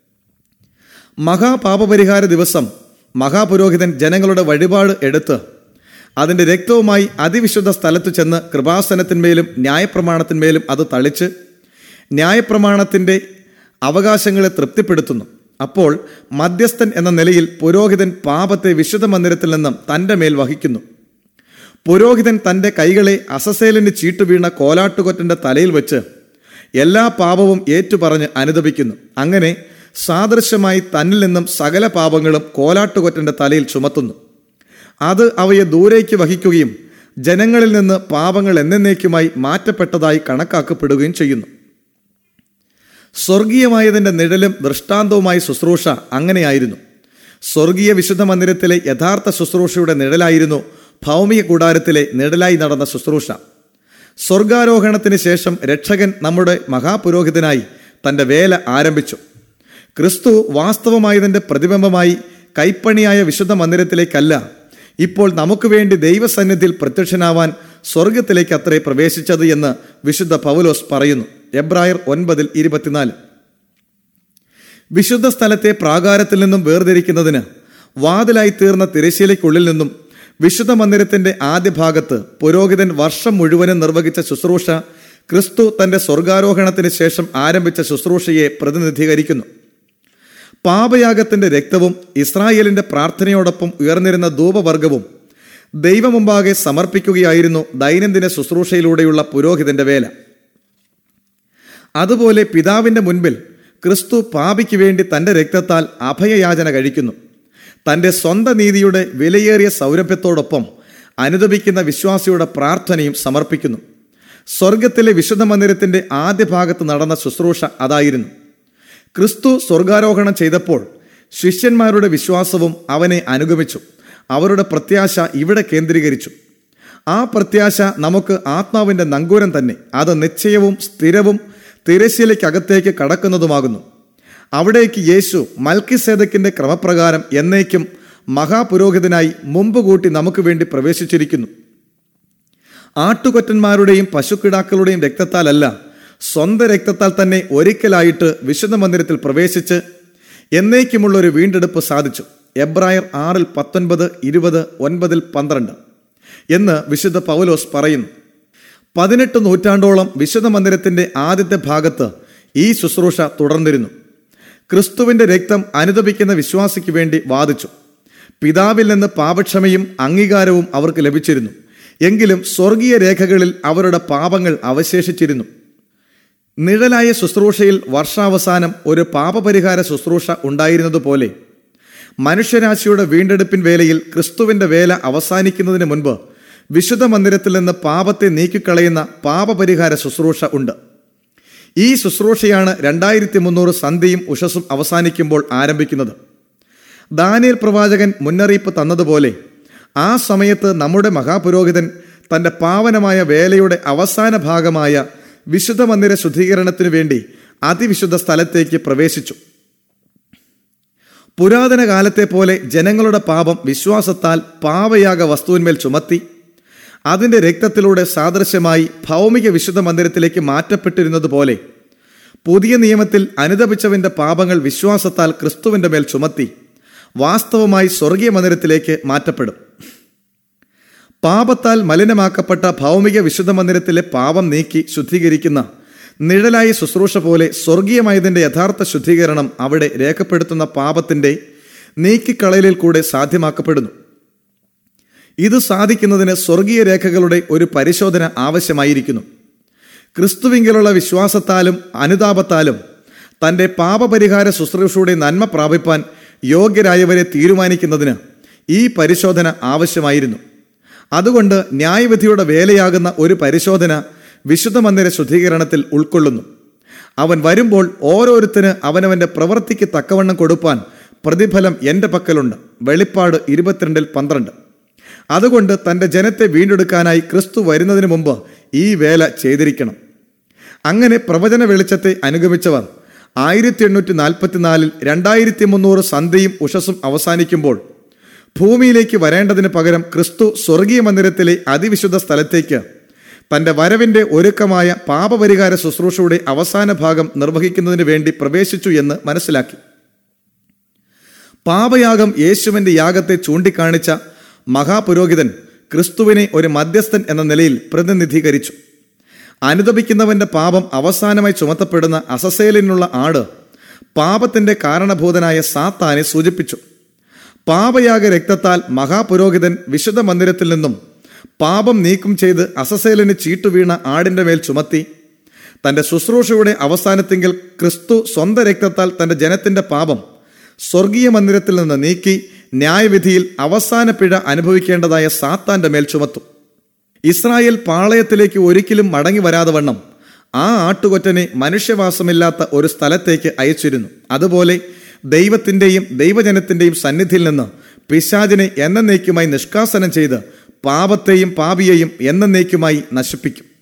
മഹാപാപപരിഹാര ദിവസം മഹാപുരോഹിതൻ ജനങ്ങളുടെ വഴിപാട് എടുത്ത് അതിൻ്റെ രക്തവുമായി അതിവിശുദ്ധ സ്ഥലത്തു ചെന്ന് കൃപാസനത്തിന്മേലും ന്യായപ്രമാണത്തിന്മേലും അത് തളിച്ച് ന്യായപ്രമാണത്തിൻ്റെ അവകാശങ്ങളെ തൃപ്തിപ്പെടുത്തുന്നു. അപ്പോൾ മധ്യസ്ഥൻ എന്ന നിലയിൽ പുരോഹിതൻ പാപത്തെ വിശുദ്ധ മന്ദിരത്തിൽ നിന്നും തൻ്റെ മേൽ വഹിക്കുന്നു. പുരോഹിതൻ തൻ്റെ കൈകളെ അസസേലിന് ചീട്ടുവീണ കോലാട്ടുകൊറ്റൻ്റെ തലയിൽ വെച്ച് എല്ലാ പാപവും ഏറ്റുപറഞ്ഞ് അനുതപിക്കുന്നു. അങ്ങനെ സാദൃശ്യമായി തന്നിൽ നിന്നും സകല പാപങ്ങളും കോലാട്ടുകൊറ്റൻ്റെ തലയിൽ ചുമത്തുന്നു. അത് അവയെ ദൂരേക്ക് വഹിക്കുകയും ജനങ്ങളിൽ നിന്ന് പാപങ്ങൾ എന്നേക്കുമായി മാറ്റപ്പെട്ടതായി കണക്കാക്കപ്പെടുകയും ചെയ്യുന്നു. സ്വർഗീയമായതിൻ്റെ നിഴലും ദൃഷ്ടാന്തവുമായ ശുശ്രൂഷ അങ്ങനെയായിരുന്നു. സ്വർഗീയ വിശുദ്ധ മന്ദിരത്തിലെ യഥാർത്ഥ ശുശ്രൂഷയുടെ നിഴലായിരുന്നു ഭൗമിക കൂടാരത്തിലെ നിഴലായി നടന്ന ശുശ്രൂഷ. സ്വർഗാരോഹണത്തിന് ശേഷം രക്ഷകൻ നമ്മുടെ മഹാപുരോഹിതനായി തൻ്റെ വേല ആരംഭിച്ചു. ക്രിസ്തു വാസ്തവമായതിൻ്റെ പ്രതിബിംബമായി കൈപ്പണിയായ വിശുദ്ധ മന്ദിരത്തിലേക്കല്ല, ഇപ്പോൾ നമുക്ക് വേണ്ടി ദൈവസന്നിധിയിൽ പ്രത്യക്ഷനാവാൻ സ്വർഗത്തിലേക്ക് അത്രേ പ്രവേശിച്ചത് എന്ന് വിശുദ്ധ പൗലോസ് പറയുന്നു. എബ്രായർ ഒൻപതിൽ ഇരുപത്തിനാല്. വിശുദ്ധ സ്ഥലത്തെ പ്രാകാരത്തിൽ നിന്നും വേർതിരിക്കുന്നതിന് വാതിലായി തീർന്ന തിരശ്ശീലയ്ക്കുള്ളിൽ നിന്നും വിശുദ്ധ മന്ദിരത്തിന്റെ ആദ്യ ഭാഗത്ത് പുരോഹിതൻ വർഷം മുഴുവനും നിർവഹിച്ച ശുശ്രൂഷ ക്രിസ്തു തന്റെ സ്വർഗാരോഹണത്തിന് ശേഷം ആരംഭിച്ച ശുശ്രൂഷയെ പ്രതിനിധീകരിക്കുന്നു. പാപയാഗത്തിന്റെ രക്തവും ഇസ്രായേലിന്റെ പ്രാർത്ഥനയോടൊപ്പം ഉയർന്നിരുന്ന ധൂപവർഗവും ദൈവമുമ്പാകെ സമർപ്പിക്കുകയായിരുന്നു ദൈനംദിന ശുശ്രൂഷയിലൂടെയുള്ള പുരോഹിതന്റെ വേല. അതുപോലെ പിതാവിന്റെ മുൻപിൽ ക്രിസ്തു പാപിക്ക് വേണ്ടി തന്റെ രക്തത്താൽ അഭയയാചന കഴിക്കുന്നു. തൻ്റെ സ്വന്തം നീതിയുടെ വിലയേറിയ സൗരഭ്യത്തോടൊപ്പം അനുദപിക്കുന്ന വിശ്വാസിയുടെ പ്രാർത്ഥനയും സമർപ്പിക്കുന്നു. സ്വർഗത്തിലെ വിശുദ്ധ മന്ദിരത്തിന്റെ ആദ്യ ഭാഗത്ത് നടന്ന ശുശ്രൂഷ അതായിരുന്നു. ക്രിസ്തു സ്വർഗാരോഹണം ചെയ്തപ്പോൾ ശിഷ്യന്മാരുടെ വിശ്വാസവും അവനെ അനുഗമിച്ചു. അവരുടെ പ്രത്യാശ ഇവിടെ കേന്ദ്രീകരിച്ചു. ആ പ്രത്യാശ നമുക്ക് ആത്മാവിൻ്റെ നങ്കൂരം തന്നെ. അത് നിശ്ചയവും സ്ഥിരവും തിരശ്ശീലയ്ക്കകത്തേക്ക് കടക്കുന്നതുമാകുന്നു. അവിടേക്ക് യേശു മൽക്കിസേദക്കിന്റെ ക്രമപ്രകാരം എന്നേക്കും മഹാപുരോഹിതനായി മുമ്പ് കൂട്ടി നമുക്ക് വേണ്ടി പ്രവേശിച്ചിരിക്കുന്നു. ആട്ടുകൊറ്റന്മാരുടെയും പശുക്കിടാക്കളുടെയും രക്തത്താലല്ല, സ്വന്തം രക്തത്താൽ തന്നെ ഒരിക്കലായിട്ട് വിശുദ്ധ മന്ദിരത്തിൽ പ്രവേശിച്ച് എന്നേക്കുമുള്ള ഒരു വീണ്ടെടുപ്പ് സാധിച്ചു. എബ്രായർ ആറിൽ പത്തൊൻപത്, ഇരുപത്, ഒൻപതിൽ പന്ത്രണ്ട് എന്ന് വിശുദ്ധ പൗലോസ് പറയുന്നു. പതിനെട്ട് നൂറ്റാണ്ടോളം വിശുദ്ധ മന്ദിരത്തിന്റെ ആദ്യത്തെ ഭാഗത്ത് ഈ ശുശ്രൂഷ തുടർന്നിരുന്നു. ക്രിസ്തുവിന്റെ രക്തം അനുദപിക്കുന്ന വിശ്വാസിക്ക് വേണ്ടി വാദിച്ചു. പിതാവിൽ നിന്ന് പാപക്ഷമയും അംഗീകാരവും അവർക്ക് ലഭിച്ചിരുന്നു. എങ്കിലും സ്വർഗീയ രേഖകളിൽ അവരുടെ പാപങ്ങൾ അവശേഷിച്ചിരുന്നു. നിഴലായ ശുശ്രൂഷയിൽ വർഷാവസാനം ഒരു പാപപരിഹാര ശുശ്രൂഷ ഉണ്ടായിരുന്നതുപോലെ മനുഷ്യരാശിയുടെ വീണ്ടെടുപ്പിൻ വേലയിൽ ക്രിസ്തുവിന്റെ വേല അവസാനിക്കുന്നതിന് മുൻപ് വിശുദ്ധ മന്ദിരത്തിൽ നിന്ന് പാപത്തെ നീക്കിക്കളയുന്ന പാപപരിഹാര ശുശ്രൂഷ ഉണ്ട്. ഈ ശുശ്രൂഷയാണ് രണ്ടായിരത്തി മുന്നൂറ് സന്ധ്യയും ഉഷസ്സും അവസാനിക്കുമ്പോൾ ആരംഭിക്കുന്നത്. ദാനിയേൽ പ്രവാചകൻ മുന്നറിയിപ്പ് തന്നതുപോലെ ആ സമയത്ത് നമ്മുടെ മഹാപുരോഹിതൻ തൻ്റെ പാവനമായ വേലയുടെ അവസാന ഭാഗമായ വിശുദ്ധ മന്ദിര ശുദ്ധീകരണത്തിനു വേണ്ടി അതിവിശുദ്ധ സ്ഥലത്തേക്ക് പ്രവേശിച്ചു. പുരാതന കാലത്തെ പോലെ ജനങ്ങളുടെ പാപം വിശ്വാസത്താൽ പാപയാഗ വസ്തുവിന്മേൽ ചുമത്തി അതിൻ്റെ രക്തത്തിലൂടെ സാദൃശ്യമായി ഭൗമിക വിശുദ്ധ മന്ദിരത്തിലേക്ക് മാറ്റപ്പെട്ടിരുന്നതുപോലെ പുതിയ നിയമത്തിൽ അനുദപിച്ചവന്റെ പാപങ്ങൾ വിശ്വാസത്താൽ ക്രിസ്തുവിന്റെ മേൽ ചുമത്തി വാസ്തവമായി സ്വർഗീയ മന്ദിരത്തിലേക്ക് മാറ്റപ്പെടും. പാപത്താൽ മലിനമാക്കപ്പെട്ട ഭൗമിക വിശുദ്ധ മന്ദിരത്തിലെ പാപം നീക്കി ശുദ്ധീകരിക്കുന്ന നിഴലായ ശുശ്രൂഷ പോലെ സ്വർഗീയമായതിൻ്റെ യഥാർത്ഥ ശുദ്ധീകരണം അവിടെ രേഖപ്പെടുത്തുന്ന പാപത്തിൻ്റെ നീക്കിക്കളയലിൽ കൂടെ സാധ്യമാക്കപ്പെടുന്നു. ഇത് സാധിക്കുന്നതിന് സ്വർഗീയ രേഖകളുടെ ഒരു പരിശോധന ആവശ്യമായിരിക്കുന്നു. ക്രിസ്തുവിങ്കലുള്ള വിശ്വാസത്താലും അനുതാപത്താലും തൻ്റെ പാപപരിഹാര ശുശ്രൂഷയുടെ നന്മ പ്രാപിപ്പാൻ യോഗ്യരായവരെ തീരുമാനിക്കുന്നതിന് ഈ പരിശോധന ആവശ്യമായിരുന്നു. അതുകൊണ്ട് ന്യായവിധിയുടെ വേലയാകുന്ന ഒരു പരിശോധന വിശുദ്ധ മന്ദിര ശുദ്ധീകരണത്തിൽ ഉൾക്കൊള്ളുന്നു. അവൻ വരുമ്പോൾ ഓരോരുത്തന് അവനവൻ്റെ പ്രവൃത്തിക്ക് തക്കവണ്ണം കൊടുപ്പാൻ പ്രതിഫലം എൻ്റെ പക്കലുണ്ട്. വെളിപ്പാട് ഇരുപത്തിരണ്ടിൽ പന്ത്രണ്ട്. അതുകൊണ്ട് തൻ്റെ ജനത്തെ വീണ്ടെടുക്കാനായി ക്രിസ്തു വരുന്നതിന് മുമ്പ് ഈ വേല ചെയ്തിരിക്കണം. അങ്ങനെ പ്രവചന വെളിച്ചത്തെ അനുഗമിച്ചവർ ആയിരത്തി എണ്ണൂറ്റി നാൽപ്പത്തിനാലിൽ രണ്ടായിരത്തി മുന്നൂറ് സന്ധ്യയും ഉഷസ്സും അവസാനിക്കുമ്പോൾ ഭൂമിയിലേക്ക് വരേണ്ടതിന് പകരം ക്രിസ്തു സ്വർഗീയ മന്ദിരത്തിലെ അതിവിശുദ്ധ സ്ഥലത്തേക്ക് തൻ്റെ വരവിൻ്റെ ഒരുക്കമായ പാപപരിഹാര ശുശ്രൂഷയുടെ അവസാന ഭാഗം നിർവഹിക്കുന്നതിന് വേണ്ടി പ്രവേശിച്ചു എന്ന് മനസ്സിലാക്കി. പാപയാഗം യേശുവിൻ്റെ യാഗത്തെ ചൂണ്ടിക്കാണിച്ച മഹാപുരോഹിതൻ ക്രിസ്തുവിനെ ഒരു മധ്യസ്ഥൻ എന്ന നിലയിൽ പ്രതിനിധീകരിച്ചു. അനുദപിക്കുന്നവന്റെ പാപം അവസാനമായി ചുമത്തപ്പെടുന്ന അസസേലിനുള്ള ആട് പാപത്തിന്റെ കാരണഭൂതനായ സാത്താനെ സൂചിപ്പിച്ചു. പാപയാഗ രക്തത്താൽ മഹാപുരോഹിതൻ വിശുദ്ധ മന്ദിരത്തിൽ നിന്നും പാപം നീക്കം ചെയ്ത് അസസേലിന് ചീട്ടുവീണ ആടിന്റെ മേൽ ചുമത്തി തൻ്റെ ശുശ്രൂഷയുടെ അവസാനത്തെങ്കിൽ ക്രിസ്തു സ്വന്തം രക്തത്താൽ തൻ്റെ ജനത്തിന്റെ പാപം സ്വർഗീയ മന്ദിരത്തിൽ നിന്ന് നീക്കി ന്യായവിധിയിൽ അവസാന പിഴ അനുഭവിക്കേണ്ടതായ സാത്താന്റെ മേൽ ചുമത്തും. ഇസ്രായേൽ പാളയത്തിലേക്ക് ഒരിക്കലും മടങ്ങി വരാതെ വണ്ണം ആ ആട്ടുകൊറ്റനെ മനുഷ്യവാസമില്ലാത്ത ഒരു സ്ഥലത്തേക്ക് അയച്ചിരുന്നു. അതുപോലെ ദൈവത്തിൻ്റെയും ദൈവജനത്തിൻ്റെയും സന്നിധിയിൽ നിന്ന് പിശാചിനെ എന്നേക്കുമായി നിഷ്കാസനം ചെയ്ത് പാപത്തെയും പാപിയെയും എന്നേക്കുമായി നശിപ്പിക്കും.